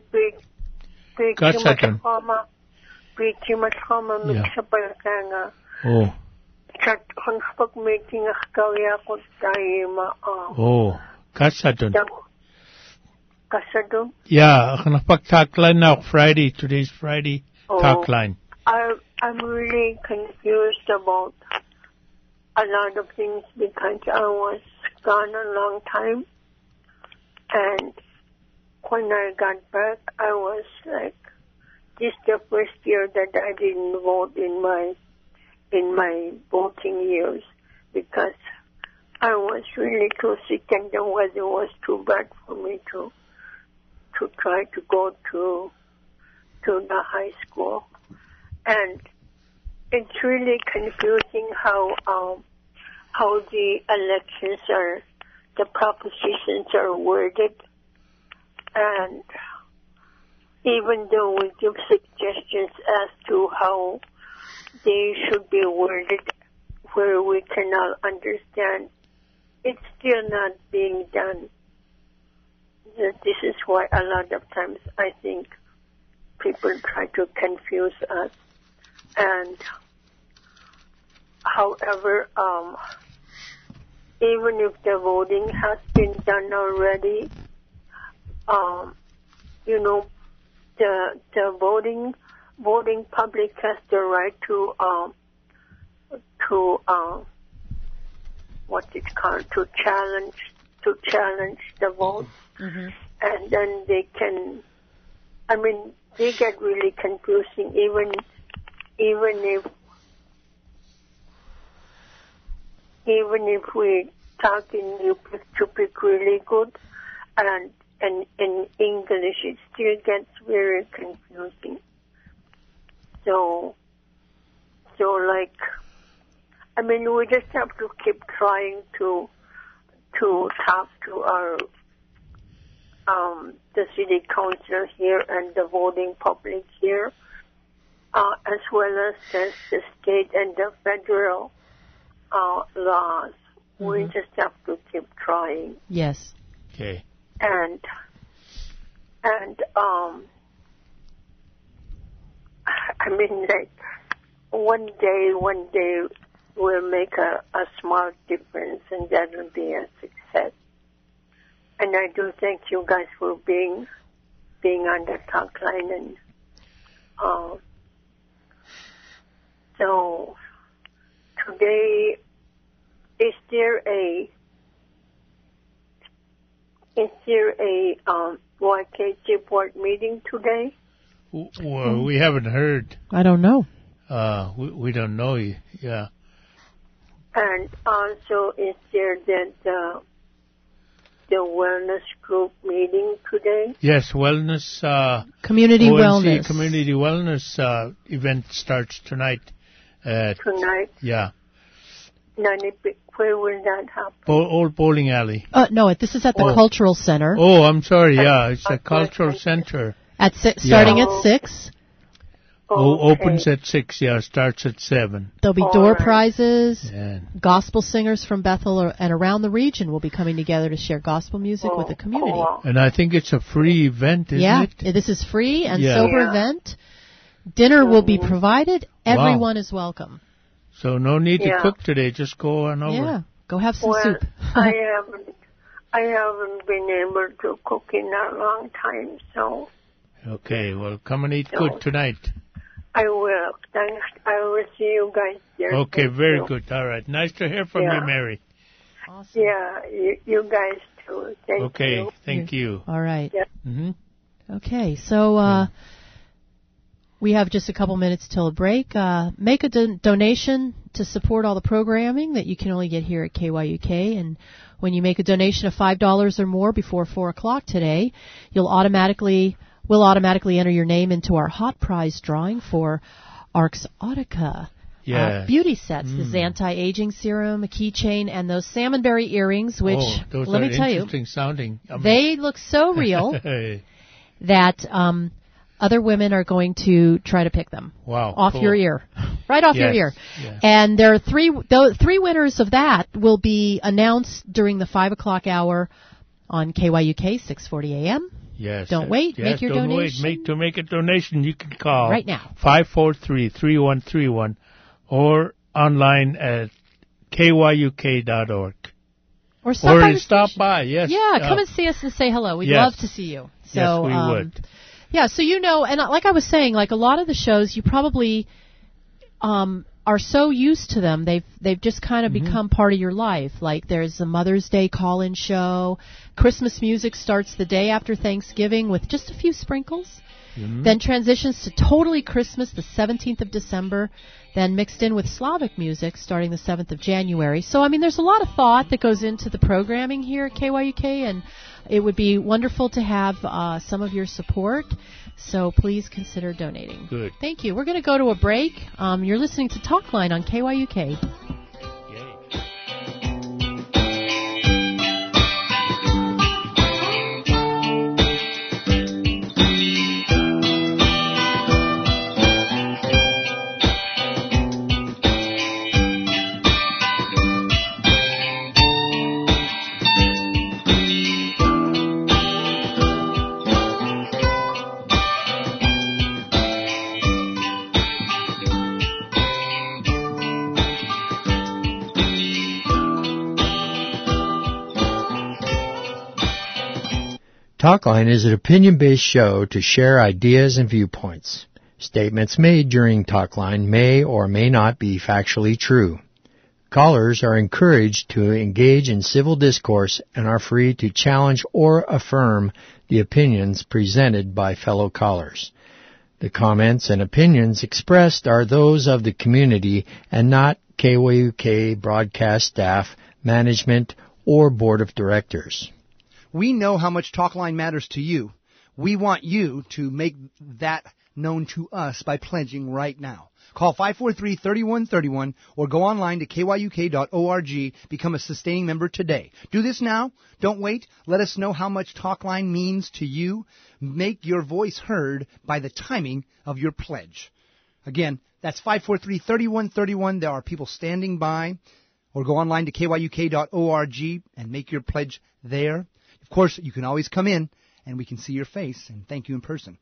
Pichi matama miksa palakanga.
Oh.
Chat hanspag meeting akawya ko tayo
Oh, kasadun.
Kasadun?
Yeah, nakapag-talkline now, Friday. Today's Friday talkline.
I'm really confused about a lot of things because I was gone a long time, and when I got back, I was like, this is the first year that I didn't vote in my voting years because I was really too sick and the weather was too bad for me to try to go to the high school. And it's really confusing how the elections the propositions are worded. And even though we give suggestions as to how they should be worded where we cannot understand, it's still not being done. This is why a lot of times I think people try to confuse us. And however, even if the voting has been done already, the voting public has the right to challenge the vote, and then they can. I mean, they get really confusing even if we talk in Yupik really good and in English, it still gets very confusing. So like, I mean, we just have to keep trying to talk to our the city council here and the voting public here, as well as the state and the federal laws. We just have to keep trying.
Yes.
Okay.
And I mean, like, one day will make a small difference, and that will be a success. And I do thank you guys for being on the talk line. And so today, is there a YKC board meeting today?
Well, we haven't heard.
I don't know.
We don't know. Yeah.
And also, is there the wellness group meeting today?
Yes, wellness.
Community
ONC
wellness.
Community wellness event starts tonight.
Tonight?
Yeah.
Where will that happen?
Old Bowling Alley.
No, this is at the Cultural Center.
Oh, I'm sorry. Yeah, it's a Cultural Center.
Starting at 6.
Opens at 6. Yeah, starts at 7.
There'll be door prizes. Gospel singers from Bethel and around the region will be coming together to share gospel music with the community.
And I think it's a free event, isn't it?
Yeah, this is free and sober event. Dinner will be provided. Everyone is welcome.
So no need to cook today. Just go on over.
Yeah, go have some soup.
I haven't been able to cook in a long time, so.
Okay, well, come and eat good tonight.
I will. Thanks. I will see you guys there.
Okay, very good. All right. Nice to hear from you, Mary.
Awesome. Yeah, you guys too. Thank you.
Okay, thank you.
All right.
Yeah.
Mm-hmm. Okay, so we have just a couple minutes till a break. Make a donation to support all the programming that you can only get here at KYUK. And when you make a donation of $5 or more before 4 o'clock today, we'll automatically enter your name into our hot prize drawing for Arx Autica. Beauty sets, this anti-aging serum, a keychain, and those salmonberry earrings, which, let me tell you,
interesting sounding.
They look so real that other women are going to try to pick them off your ear, right off your ear. Yeah. And there are three winners of that will be announced during the 5 o'clock hour on KYUK 640 AM.
Yes.
Don't wait. Make your donation.
Wait. To make a donation, you can call
right now
543-3131 or online at kyuk.org.
Or stop by.
Yes.
Yeah, come and see us and say hello. We'd love to see you. So,
yes, we would.
Yeah, so and like I was saying, like a lot of the shows, you probably are so used to them. They've just kind of become part of your life. Like there's a Mother's Day call-in show. Christmas music starts the day after Thanksgiving with just a few sprinkles. Then transitions to totally Christmas the 17th of December, then mixed in with Slavic music starting the 7th of January. So, I mean, there's a lot of thought that goes into the programming here at KYUK, and it would be wonderful to have some of your support. So please consider donating.
Good.
Thank you. We're going to go to a break. You're listening to Talkline on KYUK.
Talkline is an opinion-based show to share ideas and viewpoints. Statements made during Talkline may or may not be factually true. Callers are encouraged to engage in civil discourse and are free to challenge or affirm the opinions presented by fellow callers. The comments and opinions expressed are those of the community and not KYUK broadcast staff, management, or board of directors.
We know how much Talkline matters to you. We want you to make that known to us by pledging right now. Call 543-3131 or go online to kyuk.org. Become a sustaining member today. Do this now. Don't wait. Let us know how much Talkline means to you. Make your voice heard by the timing of your pledge. Again, that's 543-3131. There are people standing by. Or go online to kyuk.org and make your pledge there. Of course, you can always come in, and we can see your face and thank you in person.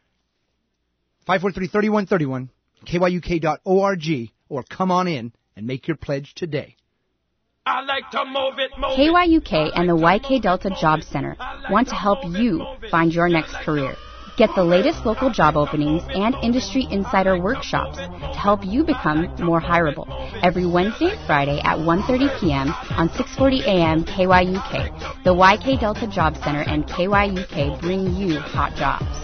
543-3131, kyuk.org, or come on in and make your pledge today.
I like to move it. KYUK and the YK Delta Job Center want to help you find your next career. Get the latest local job openings and industry insider workshops to help you become more hireable every Wednesday and Friday at 1:30 p.m. on 640 AM KYUK. The YK Delta Job Center and KYUK bring you hot jobs.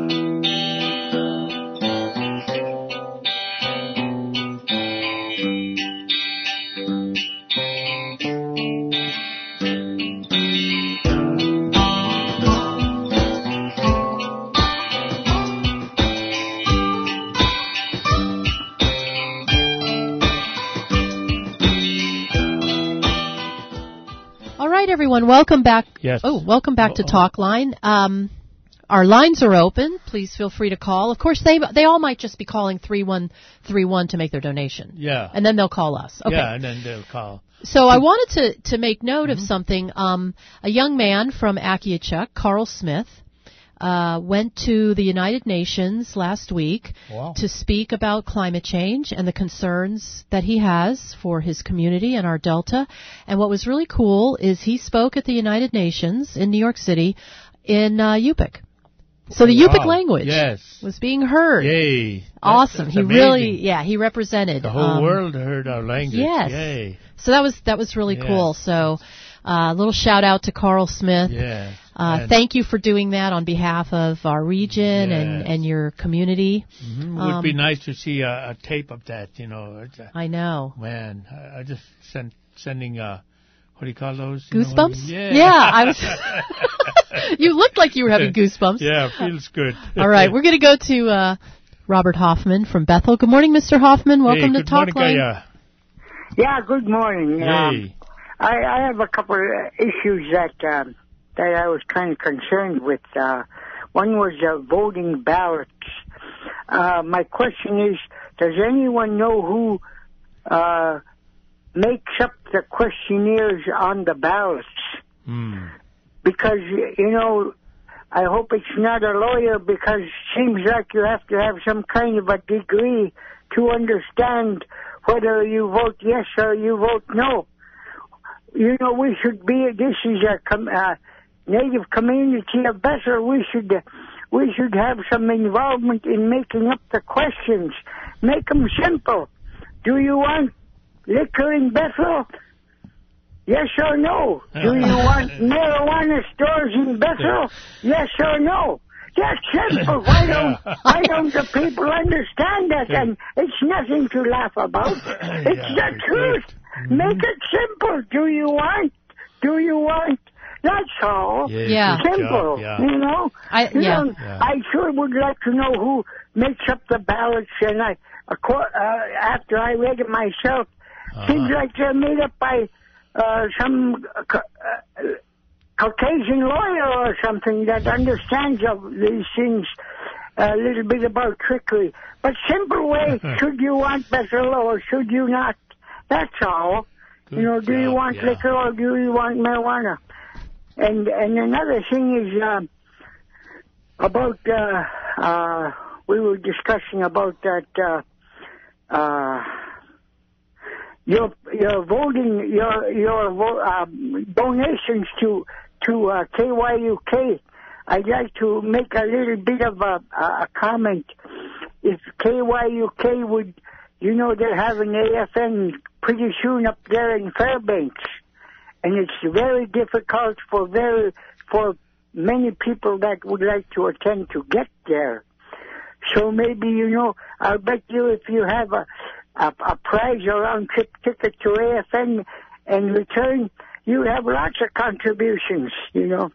Everyone, welcome back.
Yes.
Welcome back to Talkline. Our lines are open. Please feel free to call. Of course, they all might just be calling 3131 to make their donation.
Yeah.
And then they'll call us. Okay.
Yeah, and then they'll call.
So I wanted to make note of something. A young man from Akiachuk, Carl Smith, went to the United Nations last week to speak about climate change and the concerns that he has for his community and our Delta. And what was really cool is he spoke at the United Nations in New York City in Yupik. So the Yupik language was being heard.
Yay.
Awesome.
That's
he
amazing.
really, he represented.
The whole world heard our language.
Yes.
Yay.
So that was really cool. So a little shout out to Carl Smith.
Yeah.
Thank you for doing that on behalf of our region and your community.
Mm-hmm. It would be nice to see a tape of that, you know.
I know.
Man, I just sending, what do you call those?
Goosebumps?
Yeah,
I was. You looked like you were having goosebumps.
Yeah, feels good.
All right, we're going to go to Robert Hoffman from Bethel. Good morning, Mr. Hoffman. Welcome to Talkline.
Yeah, good morning.
Hey.
I have a couple of issues that I was kind of concerned with. One was voting ballots. My question is, does anyone know who makes up the questionnaires on the ballots? Because, you know, I hope it's not a lawyer, because it seems like you have to have some kind of a degree to understand whether you vote yes or you vote no. You know, we should be, this is a native community of Bethel. We should have some involvement in making up the questions. Make them simple. Do you want liquor in Bethel? Yes or no? Do you want marijuana stores in Bethel? Yes or no? That's simple. Why don't the people understand that? And it's nothing to laugh about. It's the truth. Make it simple. Do you want? That's all. Simple. You know? I sure would like to know who makes up the ballots. And after I read it myself, seems like they're made up by some Caucasian lawyer or something that understands of these things a little bit about trickery. But simple way, should you want Bethel or should you not? That's all.
Good
you know, do you want liquor or do you want marijuana? And another thing is about we were discussing about that your voting, your donations to KYUK. I'd like to make a little bit of a comment. If KYUK would, you know, they're having AFN pretty soon up there in Fairbanks, and it's very difficult for many people that would like to attend to get there. So maybe, you know, I'll bet you if you have a prize or round trip ticket to AFN and return, you have lots of contributions, you know.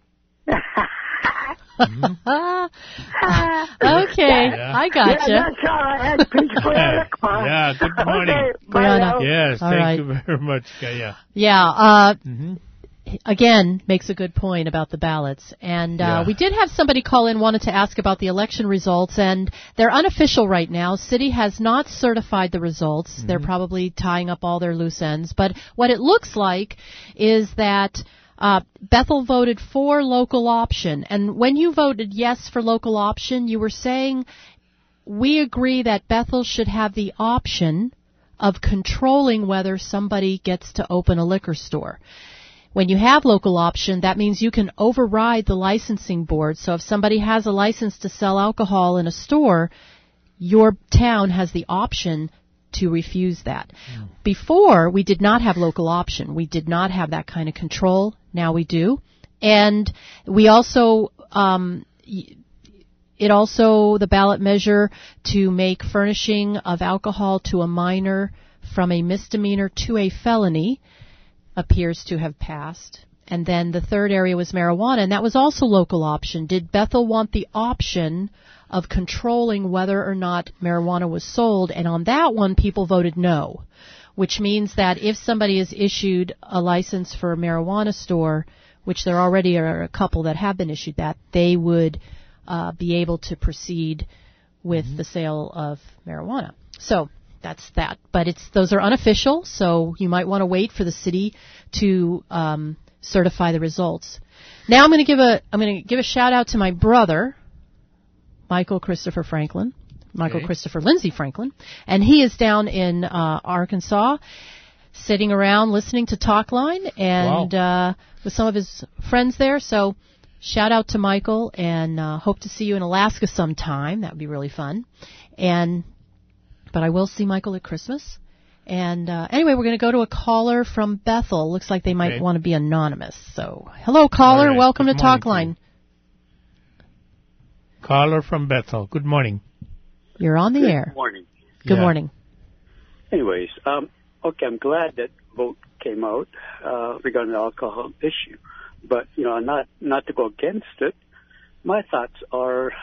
Okay, I gotcha.
Yeah, that's all I had. Peace for
Yeah, good morning.
Okay, bye.
Yes,
All
thank
right.
you very much, Kaya.
Yeah, again, makes a good point about the ballots. And we did have somebody call in, wanted to ask about the election results, and they're unofficial right now. City has not certified the results. They're probably tying up all their loose ends. But what it looks like is that Bethel voted for local option. And when you voted yes for local option, you were saying, we agree that Bethel should have the option of controlling whether somebody gets to open a liquor store. When you have local option, that means you can override the licensing board. So if somebody has a license to sell alcohol in a store, your town has the option to refuse that. Before, we did not have local option. We did not have that kind of control. Now we do. And we also, the ballot measure to make furnishing of alcohol to a minor from a misdemeanor to a felony appears to have passed. And then the third area was marijuana, and that was also local option. Did Bethel want the option of controlling whether or not marijuana was sold? And on that one, people voted no, which means that if somebody is issued a license for a marijuana store, which there already are a couple that have been issued that, they would be able to proceed with the sale of marijuana. So that's that. But those are unofficial, so you might want to wait for the city to certify the results. Now I'm going to give a shout out to my brother, Michael Christopher Lindsay Franklin, and he is down in Arkansas, sitting around listening to Talkline and with some of his friends there. So shout out to Michael, and hope to see you in Alaska sometime. That would be really fun. But I will see Michael at Christmas. And anyway, we're going to go to a caller from Bethel. Looks like they might want to be anonymous. So, hello, caller. Right. Welcome to Talkline.
Caller from Bethel. Good morning.
You're on the air.
Good morning.
Good morning.
Anyways, okay, I'm glad that vote came out regarding the alcohol issue. But, not to go against it, my thoughts are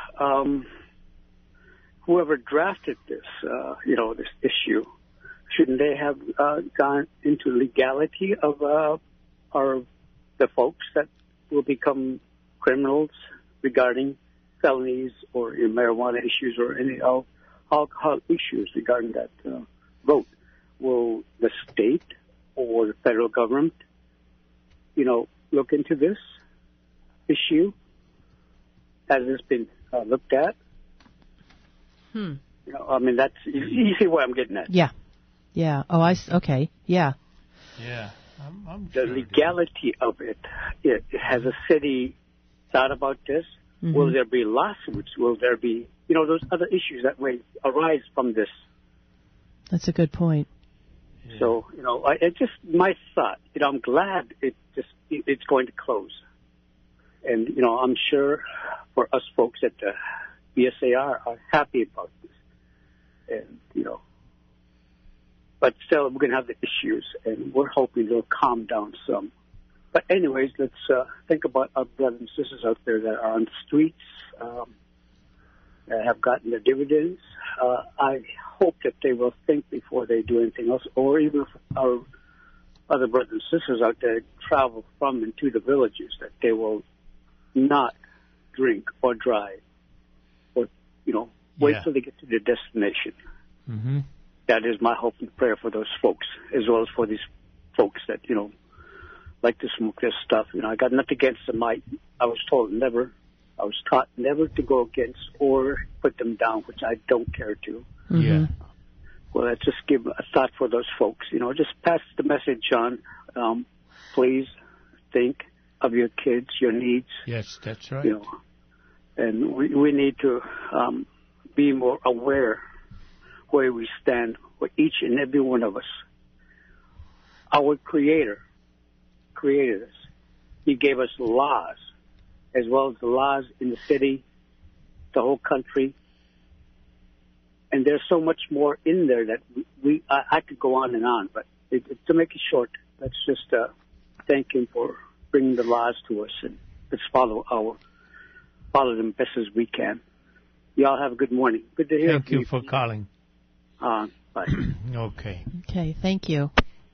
whoever drafted this, this issue, shouldn't they have gone into legality of the folks that will become criminals regarding felonies or marijuana issues or any alcohol issues regarding that vote? Will the state or the federal government, look into this issue? Has this been looked at? That's you see what I'm getting at.
Yeah. Oh, okay. Yeah.
Yeah. I'm
the legality of it. Has a city thought about this? Mm-hmm. Will there be lawsuits? Will there be, those other issues that may arise from this?
That's a good point.
Yeah. So, my thought, I'm glad it's going to close. And, I'm sure for us folks at the BSAR are happy about this. And, but still we're going to have the issues, and we're hoping they'll calm down some. But anyways, let's think about our brothers and sisters out there that are on the streets, that have gotten their dividends. I hope that they will think before they do anything else, or even our other brothers and sisters out there travel from and to the villages, that they will not drink or drive or, wait till they get to their destination.
Mm-hmm.
That is my hope and prayer for those folks, as well as for these folks that, like to smoke this stuff. I got nothing against them. I was taught never to go against or put them down, which I don't care to.
Mm-hmm.
Yeah.
Well, let's just give a thought for those folks. Just pass the message on. Please think of your kids, your needs.
Yes, that's right.
And we need to be more aware where we stand for each and every one of us. Our Creator created us. He gave us laws, as well as the laws in the city, the whole country. And there's so much more in there that I could go on, but to make it short, let's just thank Him for bringing the laws to us, and let's follow them best as we can. Y'all have a good morning. Good to hear from you.
Thank you for calling.
Bye.
Okay.
Okay, thank you.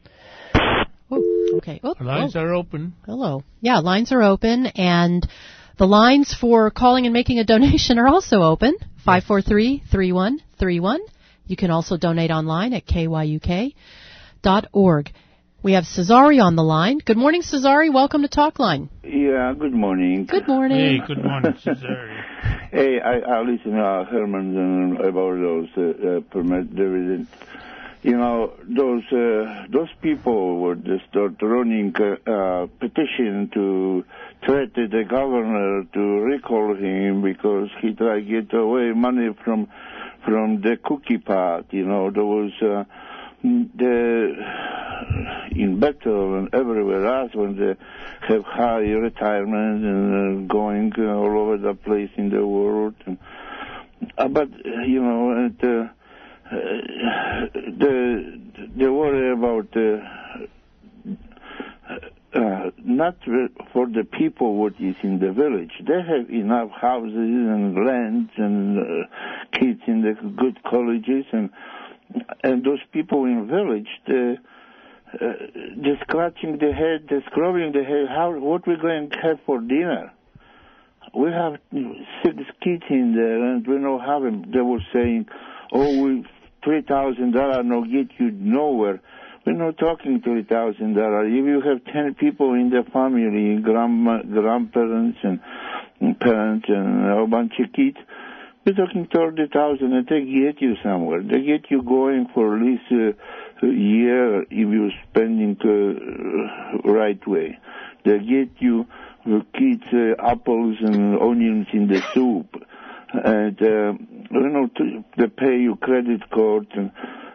Okay.
Lines are open.
Hello. Yeah, lines are open, and the lines for calling and making a donation are also open, 543-3131. You can also donate online at kyuk.org. We have Cesare on the line. Good morning, Cesare. Welcome to Talkline.
Yeah, good morning.
Good morning.
Hey, good morning, Cesare.
Hey, I listen to Herman about those permit dividends. Those people would start running a petition to threaten the governor to recall him because he tried to get away money from the cookie pot. There was in Bethel and everywhere else when they have high retirement and going all over the place in the world. But the worry about not for the people what is in the village. They have enough houses and land and kids in the good colleges, and those people in village, they're scratching their head, they're scrubbing their head. What we're going to have for dinner? We have 6 kids in there, and we don't have them. They were saying, "Oh, $3,000 no get you nowhere." We're not talking $3,000. If you have 10 people in the family, grandparents and parents and a bunch of kids, we're talking 30,000, and they get you somewhere. They get you going for at least a year if you're spending right way. They get you kids apples and onions in the soup, and they pay you credit card and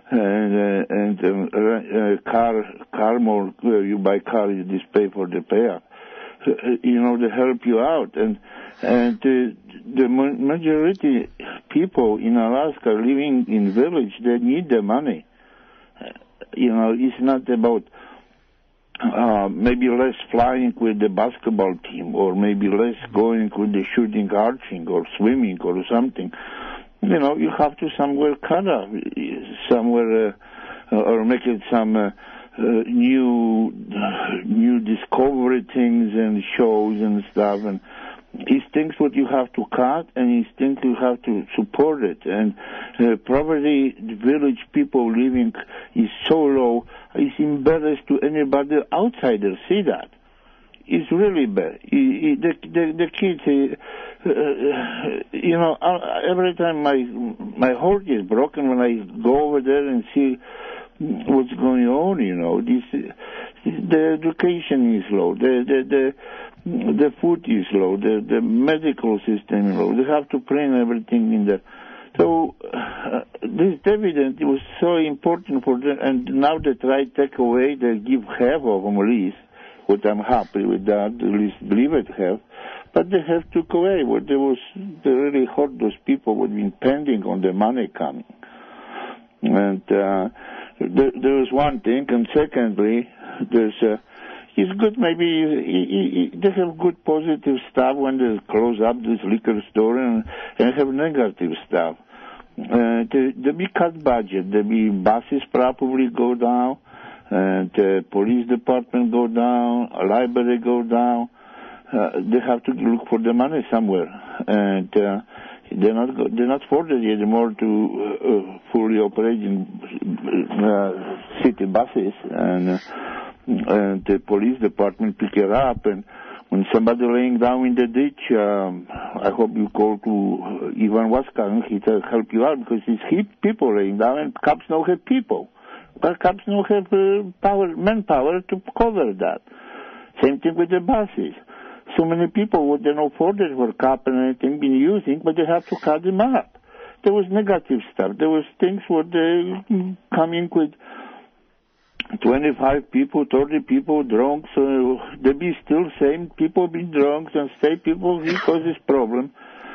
car more. You buy car, you just pay for the payout. They help you out, and the majority people in Alaska living in village, they need the money. It's not about maybe less flying with the basketball team, or maybe less going with the shooting, arching, or swimming, or something. You have to somewhere cut off, somewhere, or make it some new discovery things and shows and stuff, and it's things what you have to cut, and it's things you have to support it. And probably the village people living is so low, it's embarrassed to anybody outsider see that. It's really bad. The kids, every time my heart is broken when I go over there and see what's going on. The education is low. The food is low. The medical system is low. They have to print everything in there. So this dividend was so important for them, and now they try to take away. They give half of them at least. But I'm happy with that. At least believe it have. But they have took away. They really hurt those people who had been pending on the money coming. And there was one thing, and secondly, it's good maybe they have good positive stuff when they close up this liquor store, and have negative stuff. There be cut budget. There be buses probably go down, and police department go down, a library go down. They have to look for the money somewhere, and they're not afforded anymore to fully operating city buses, and the police department pick it up. And when somebody laying down in the ditch, I hope you call to Ivan Waska, and he'll help you out, because it's people laying down, and cops don't have people. But cops don't have manpower to cover that. Same thing with the buses. So many people would not afford it for cop and anything been using, but they have to cut them up. There was negative stuff. There was things where they coming with 25 people, 30 people drunk, so they be still same people being drunk and stay people because this problem.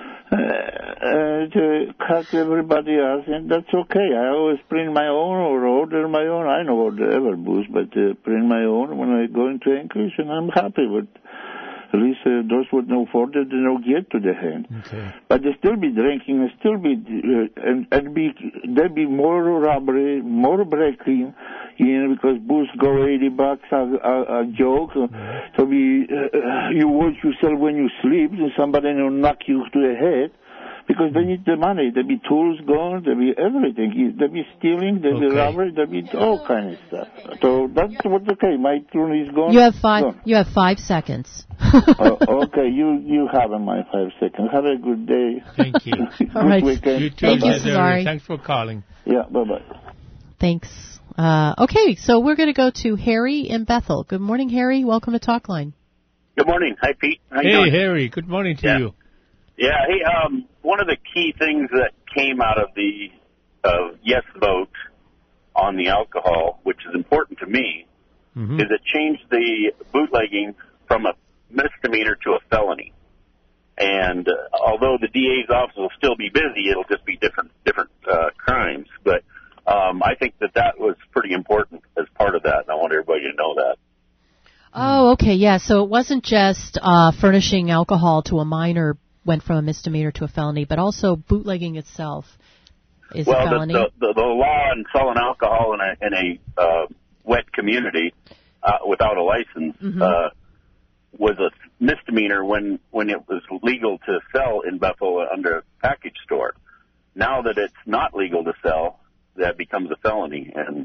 To cut everybody else, and that's okay. I always print my own or order my own. I know order ever booze, but print my own when I go into English, and I'm happy with. At least those who don't afford it, they don't get to the hand. Okay. But they still be drinking, and still be, there be more robbery, more breaking, because booze go $80 a joke. So you watch yourself when you sleep, and somebody will knock you to the head. Because they need the money. There be tools gone, there be everything. There be stealing, there be robbery, there be all kind of stuff. So that's what's okay. My turn is gone.
You have 5 seconds.
Okay, you have my 5 seconds. Have a good day.
Thank you.
All right.
Weekend.
You too,
Thank you, Cesare.
Thanks for calling.
Yeah, bye-bye.
Thanks. Okay, so we're going to go to Harry in Bethel. Good morning, Harry. Welcome to Talkline.
Good morning. Hi, Pete. How you doing?
Harry. Good morning to you.
Yeah, hey, one of the key things that came out of the yes vote on the alcohol, which is important to me, is it changed the bootlegging from a misdemeanor to a felony. And although the DA's office will still be busy, it'll just be different crimes. But I think that was pretty important as part of that, and I want everybody to know that.
Oh, okay, yeah. So it wasn't just furnishing alcohol to a minor went from a misdemeanor to a felony, but also bootlegging itself is a felony.
Well, the law on selling alcohol in a wet community without a license was a misdemeanor when it was legal to sell in Bethel under a package store. Now that it's not legal to sell, that becomes a felony, and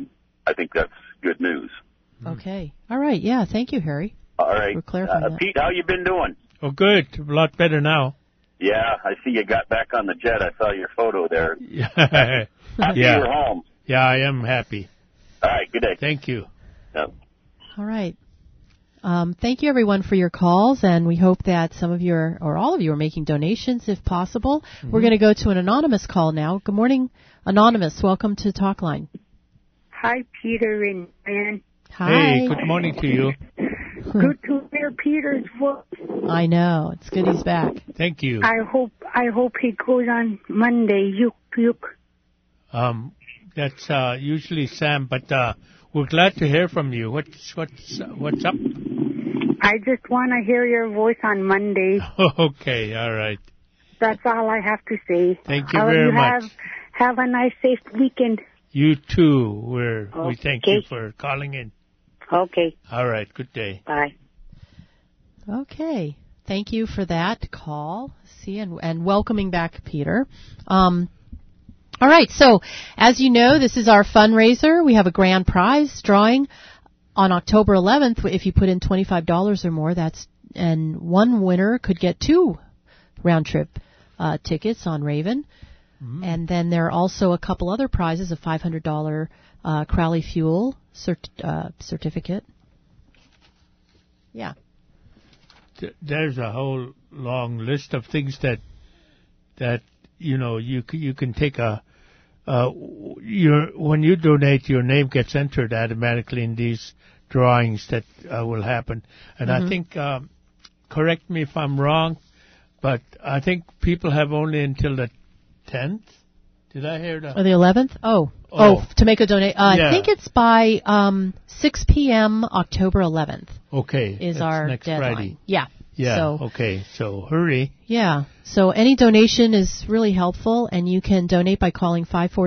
I think that's good news.
Okay. All right. Yeah. Thank you, Harry.
All right.
For clarifying that.
Pete, how you been doing?
Oh, good. A lot better now.
Yeah, I see you got back on the jet. I saw your photo there.
Yeah.
You're home.
Yeah, I am happy.
All right. Good day.
Thank you.
Yep.
All right. Thank you, everyone, for your calls, and we hope that some of you or all of you are making donations if possible. Mm-hmm. We're going to go to an anonymous call now. Good morning, Anonymous. Welcome to Talkline.
Hi, Peter and Ann.
Hi.
Hey, good morning to you.
Good to hear Peter's voice.
I know. It's good he's back.
Thank you.
I hope he goes on Monday. Yuk.
That's usually Sam, but we're glad to hear from you. What's up?
I just want to hear your voice on Monday.
Okay, all right.
That's all I have to say.
Thank you very much.
Have a nice, safe weekend.
You too. We thank you for calling in.
Okay.
All right. Good day.
Bye.
Okay. Thank you for that call. See, and welcoming back Peter. All right. So, as you know, this is our fundraiser. We have a grand prize drawing on October 11th. If you put in $25 or more, and one winner could get 2 round trip tickets on Raven. Mm-hmm. And then there are also a couple other prizes, a $500 Crowley Fuel certificate. Yeah.
There's a whole long list of things that you can take when you donate, your name gets entered automatically in these drawings that will happen. And I think, correct me if I'm wrong, but I think people have only until the 10th. Did I hear that?
Or the 11th? Oh, to make a donation. I think it's by 6 p.m. October 11th.
Okay.
Is our
next
deadline.
Friday.
Yeah.
Yeah. Okay. So hurry.
Yeah. So any donation is really helpful, and you can donate by calling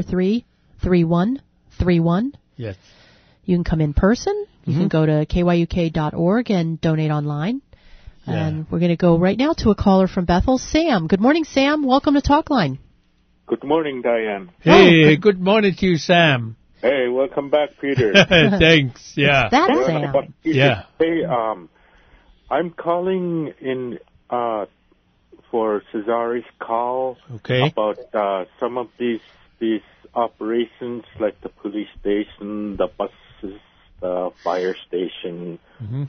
543-3131.
Yes.
You can come in person. You can go to kyuk.org and donate online. Yeah. And we're going to go right now to a caller from Bethel, Sam. Good morning, Sam. Welcome to Talkline.
Good morning, Diane.
Hey, good morning to you, Sam.
Hey, welcome back, Peter.
Thanks. Yeah.
That's Sam.
Yeah. Hey, I'm calling in for Cesari's call about some of these operations, like the police station, the buses, the fire station.
Mm-hmm.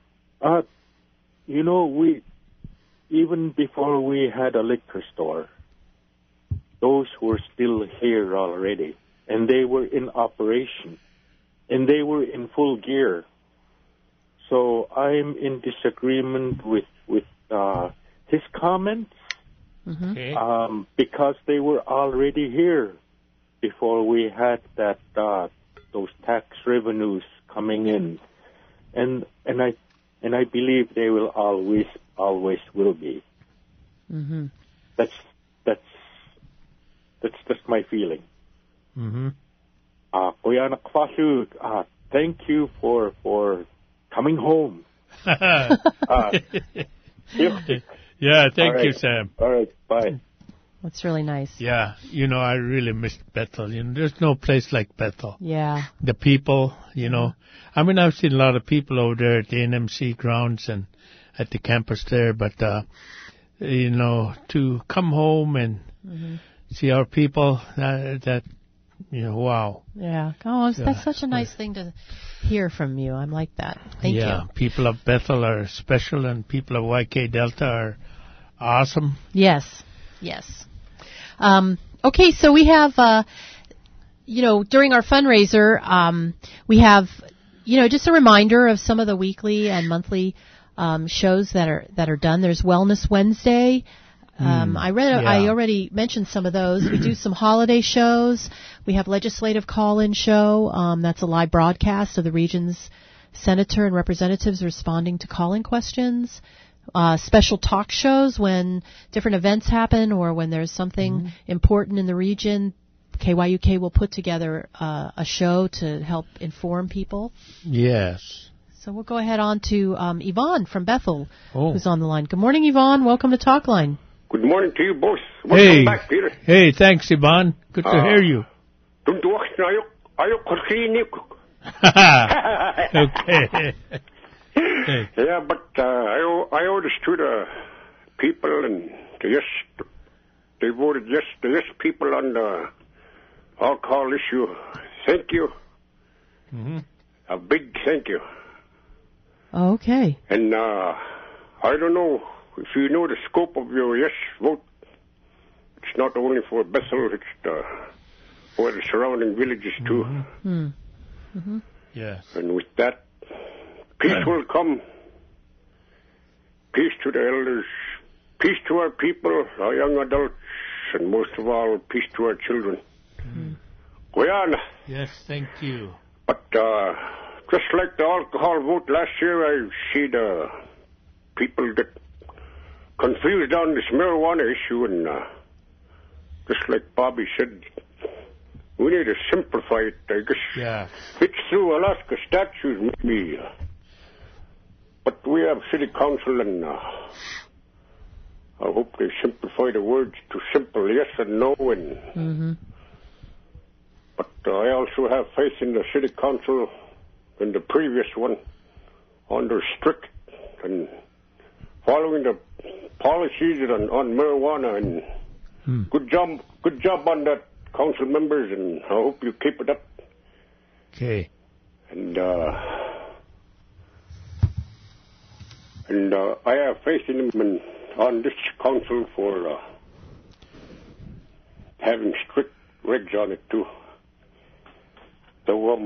We even before we had a liquor store, those were still here already, and they were in operation, and they were in full gear. So I'm in disagreement with his comments, because they were already here before we had that those tax revenues coming in, and I believe they will always will be.
Mm-hmm.
That's just my feeling.
Mm-hmm.
Kuya Nakfasu, thank you for coming home.
Yeah, thank you, Sam.
All right, bye.
That's really nice.
Yeah, I really missed Bethel. There's no place like Bethel.
Yeah.
The people, I've seen a lot of people over there at the NMC grounds and at the campus there, but, to come home and see our people, wow.
Yeah. Oh, that's such a nice thing to hear from you. I'm like that. Thank you.
Yeah, people of Bethel are special, and people of YK Delta are awesome.
Yes. Okay, so we have, during our fundraiser, we have, just a reminder of some of the weekly and monthly shows that are done. There's Wellness Wednesday. I already mentioned some of those. We do some holiday shows. We have legislative call-in show. That's a live broadcast of the region's senator and representatives responding to call-in questions. Special talk shows when different events happen or when there's something important in the region. KYUK will put together a show to help inform people.
Yes.
So we'll go ahead on to Yvonne from Bethel, who's on the line. Good morning, Yvonne. Welcome to Talkline.
Good morning to you both. Welcome back, Peter.
Hey, thanks, Yvonne. Good to hear you.
Okay. Yeah, but I owe this to the people, and they voted yes, the yes people on the alcohol issue. Thank you.
Mm-hmm.
A big thank you.
Okay.
And I don't know if you know the scope of your yes vote. It's not only for Bethel, it's for the surrounding villages too.
Mm-hmm. Mm-hmm.
Yes.
And with that, peace will come. Peace to the elders. Peace to our people, our young adults, and most of all, peace to our children.
Mm-hmm.
Guyana.
Yes, thank you.
But just like the alcohol vote last year, I see the people get confused on this marijuana issue, and just like Bobby said, we need to simplify it, I guess.
Yeah.
It's through Alaska statutes, maybe. But we have city council, and I hope they simplify the words to simple yes and no. And
mm-hmm.
But I also have faith in the city council and the previous one under strict and following the policies on marijuana. And good job on that, council members, and I hope you keep it up.
Okay.
And I have faith in him and on this council for having strict regs on it too. So what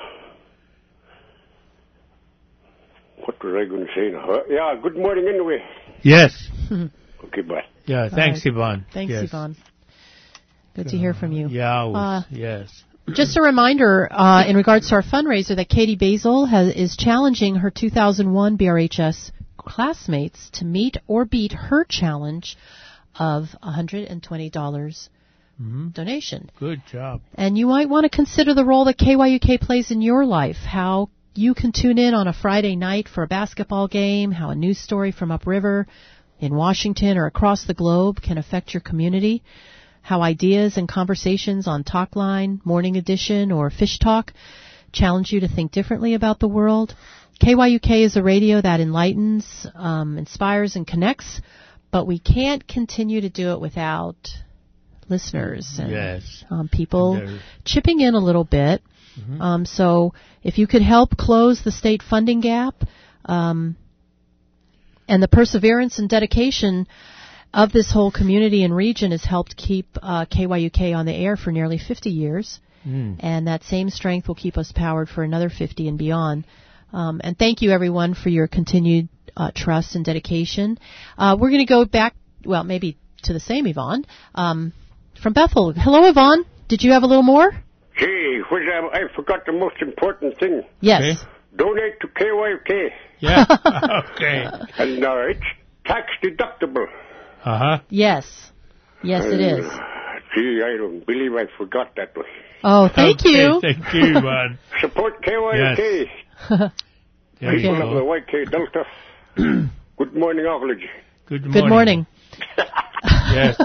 was I going to say now? Yeah, good morning anyway.
Yes.
Okay, bye.
Yeah, thanks,
right.
Yvonne.
Thanks,
yes.
Yvonne. Good to hear from you.
Yeah, yes.
Just a reminder, in regards to our fundraiser, that Katie Basil is challenging her 2001 BRHS classmates to meet or beat her challenge of $120 donation.
Good job.
And you might want to consider the role that KYUK plays in your life, how you can tune in on a Friday night for a basketball game, how a news story from upriver in Washington or across the globe can affect your community, how ideas and conversations on Talkline, Morning Edition, or Fish Talk challenge you to think differently about the world. KYUK is a radio that enlightens, inspires, and connects, but we can't continue to do it without listeners and
yes.
People chipping in a little bit. Mm-hmm. So if you could help close the state funding gap, and the perseverance and dedication of this whole community and region has helped keep KYUK on the air for nearly 50 years, and that same strength will keep us powered for another 50 and beyond. And thank you, everyone, for your continued trust and dedication. We're going to go back, well, maybe to the same Yvonne, from Bethel. Hello, Yvonne. Did you have a little more?
Hey, I forgot the most important thing.
Yes.
Okay. Donate to KYUK.
Yeah. Okay.
And it's tax deductible.
Uh-huh.
Yes. Yes, it is.
Gee, I don't believe I forgot that one.
Oh, thank you.
Thank you, man.
Support KYUK.
Yes.
People of the YK Delta. Good morning, Auckland.
Good morning.
Good morning.
Yes.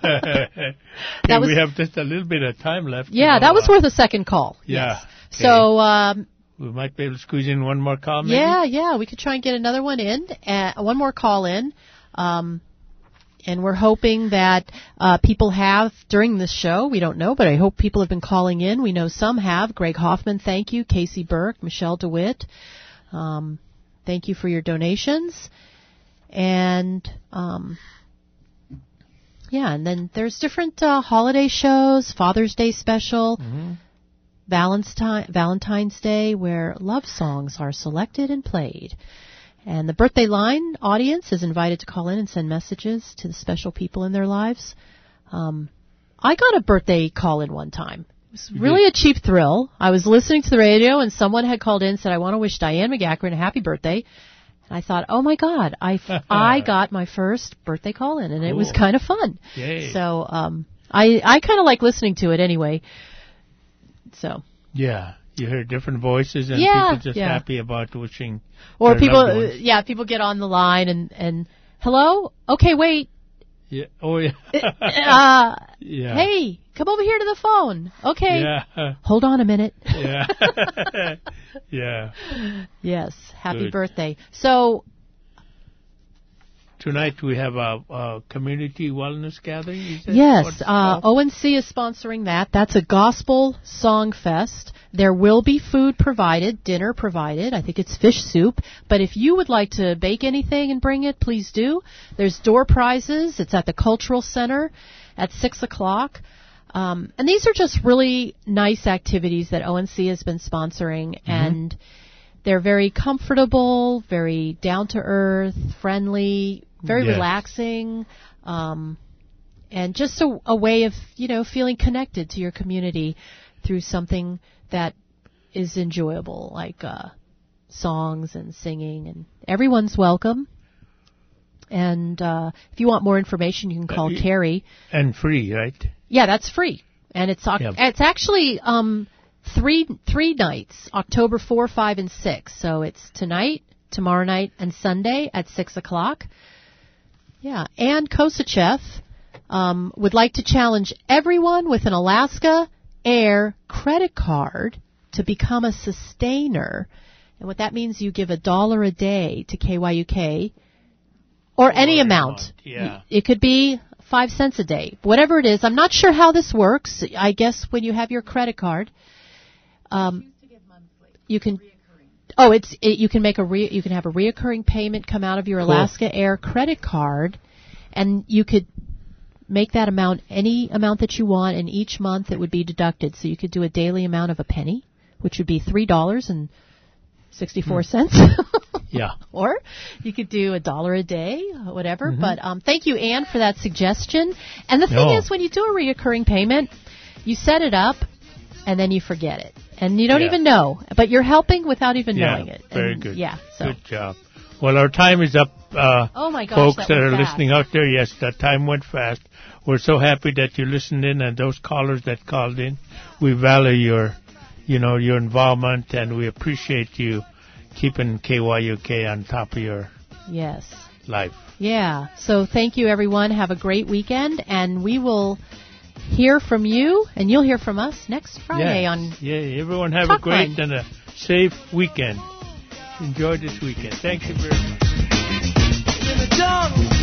We have just a little bit of time left.
Yeah, that was worth a second call.
Yeah.
Yes. Okay. So
we might be able to squeeze in one more call, maybe?
Yeah. We could try and get another one in, one more call in. And we're hoping that people have during this show. We don't know, but I hope people have been calling in. We know some have. Greg Hoffman, thank you. Casey Burke, Michelle DeWitt, thank you for your donations. And and then there's different holiday shows, Father's Day special, Valentine's Day, where love songs are selected and played. And the Birthday Line audience is invited to call in and send messages to the special people in their lives. I got a birthday call in one time. It was really a cheap thrill. I was listening to the radio and someone had called in and said, I want to wish Diane McGackran a happy birthday. And I thought, oh my God, I got my first birthday call in, and it was kind of fun.
Yay.
So I kind of like listening to it anyway. So
yeah, you hear different voices and people just happy about wishing. Or
people get on the line and hello, okay, wait,
Yeah. Oh, yeah.
Yeah. Hey, come over here to the phone. Okay.
Yeah.
Hold on a minute.
Yeah. Yeah.
Yes. Happy birthday. So
tonight we have a community wellness gathering.
Yes. ONC is sponsoring that. That's a gospel song fest. There will be food provided, dinner provided. I think it's fish soup. But if you would like to bake anything and bring it, please do. There's door prizes. It's at the Cultural Center at 6 o'clock. And these are just really nice activities that ONC has been sponsoring. And they're very comfortable, very down-to-earth, friendly, very relaxing. And just a way of, feeling connected to your community through something that is enjoyable, like songs and singing, and everyone's welcome. And if you want more information, you can call Carrie.
And free, right?
Yeah, that's free. And it's actually three nights, October 4, 5, and 6. So it's tonight, tomorrow night, and Sunday at 6 o'clock. Yeah, and Kosachev would like to challenge everyone with an Alaska Air credit card to become a sustainer. And what that means, you give $1 a day to KYUK, or any amount.
Yeah.
It could be 5 cents a day, whatever it is. I'm not sure how this works. I guess when you have your credit card, you can. Oh, you can make you can have a reoccurring payment come out of your Alaska Air credit card, and you could make that amount any amount that you want, and each month it would be deducted. So you could do a daily amount of a penny, which would be $3.64.
Yeah.
Or you could do $1 a day, whatever. But thank you, Anne, for that suggestion. And the thing is, when you do a reoccurring payment, you set it up, and then you forget it. And you don't even know. But you're helping without even knowing it.
Very good.
Yeah. So.
Good job. Well, our time is up,
oh my gosh,
folks that are listening out there. Yes, that time went fast. We're so happy that you listened in, and those callers that called in. We value your involvement, and we appreciate you keeping KYUK on top of your life.
Yeah. So thank you, everyone. Have a great weekend, and we will hear from you, and you'll hear from us next Friday on
everyone have a great and a safe weekend. Enjoy this weekend. Thank you very much.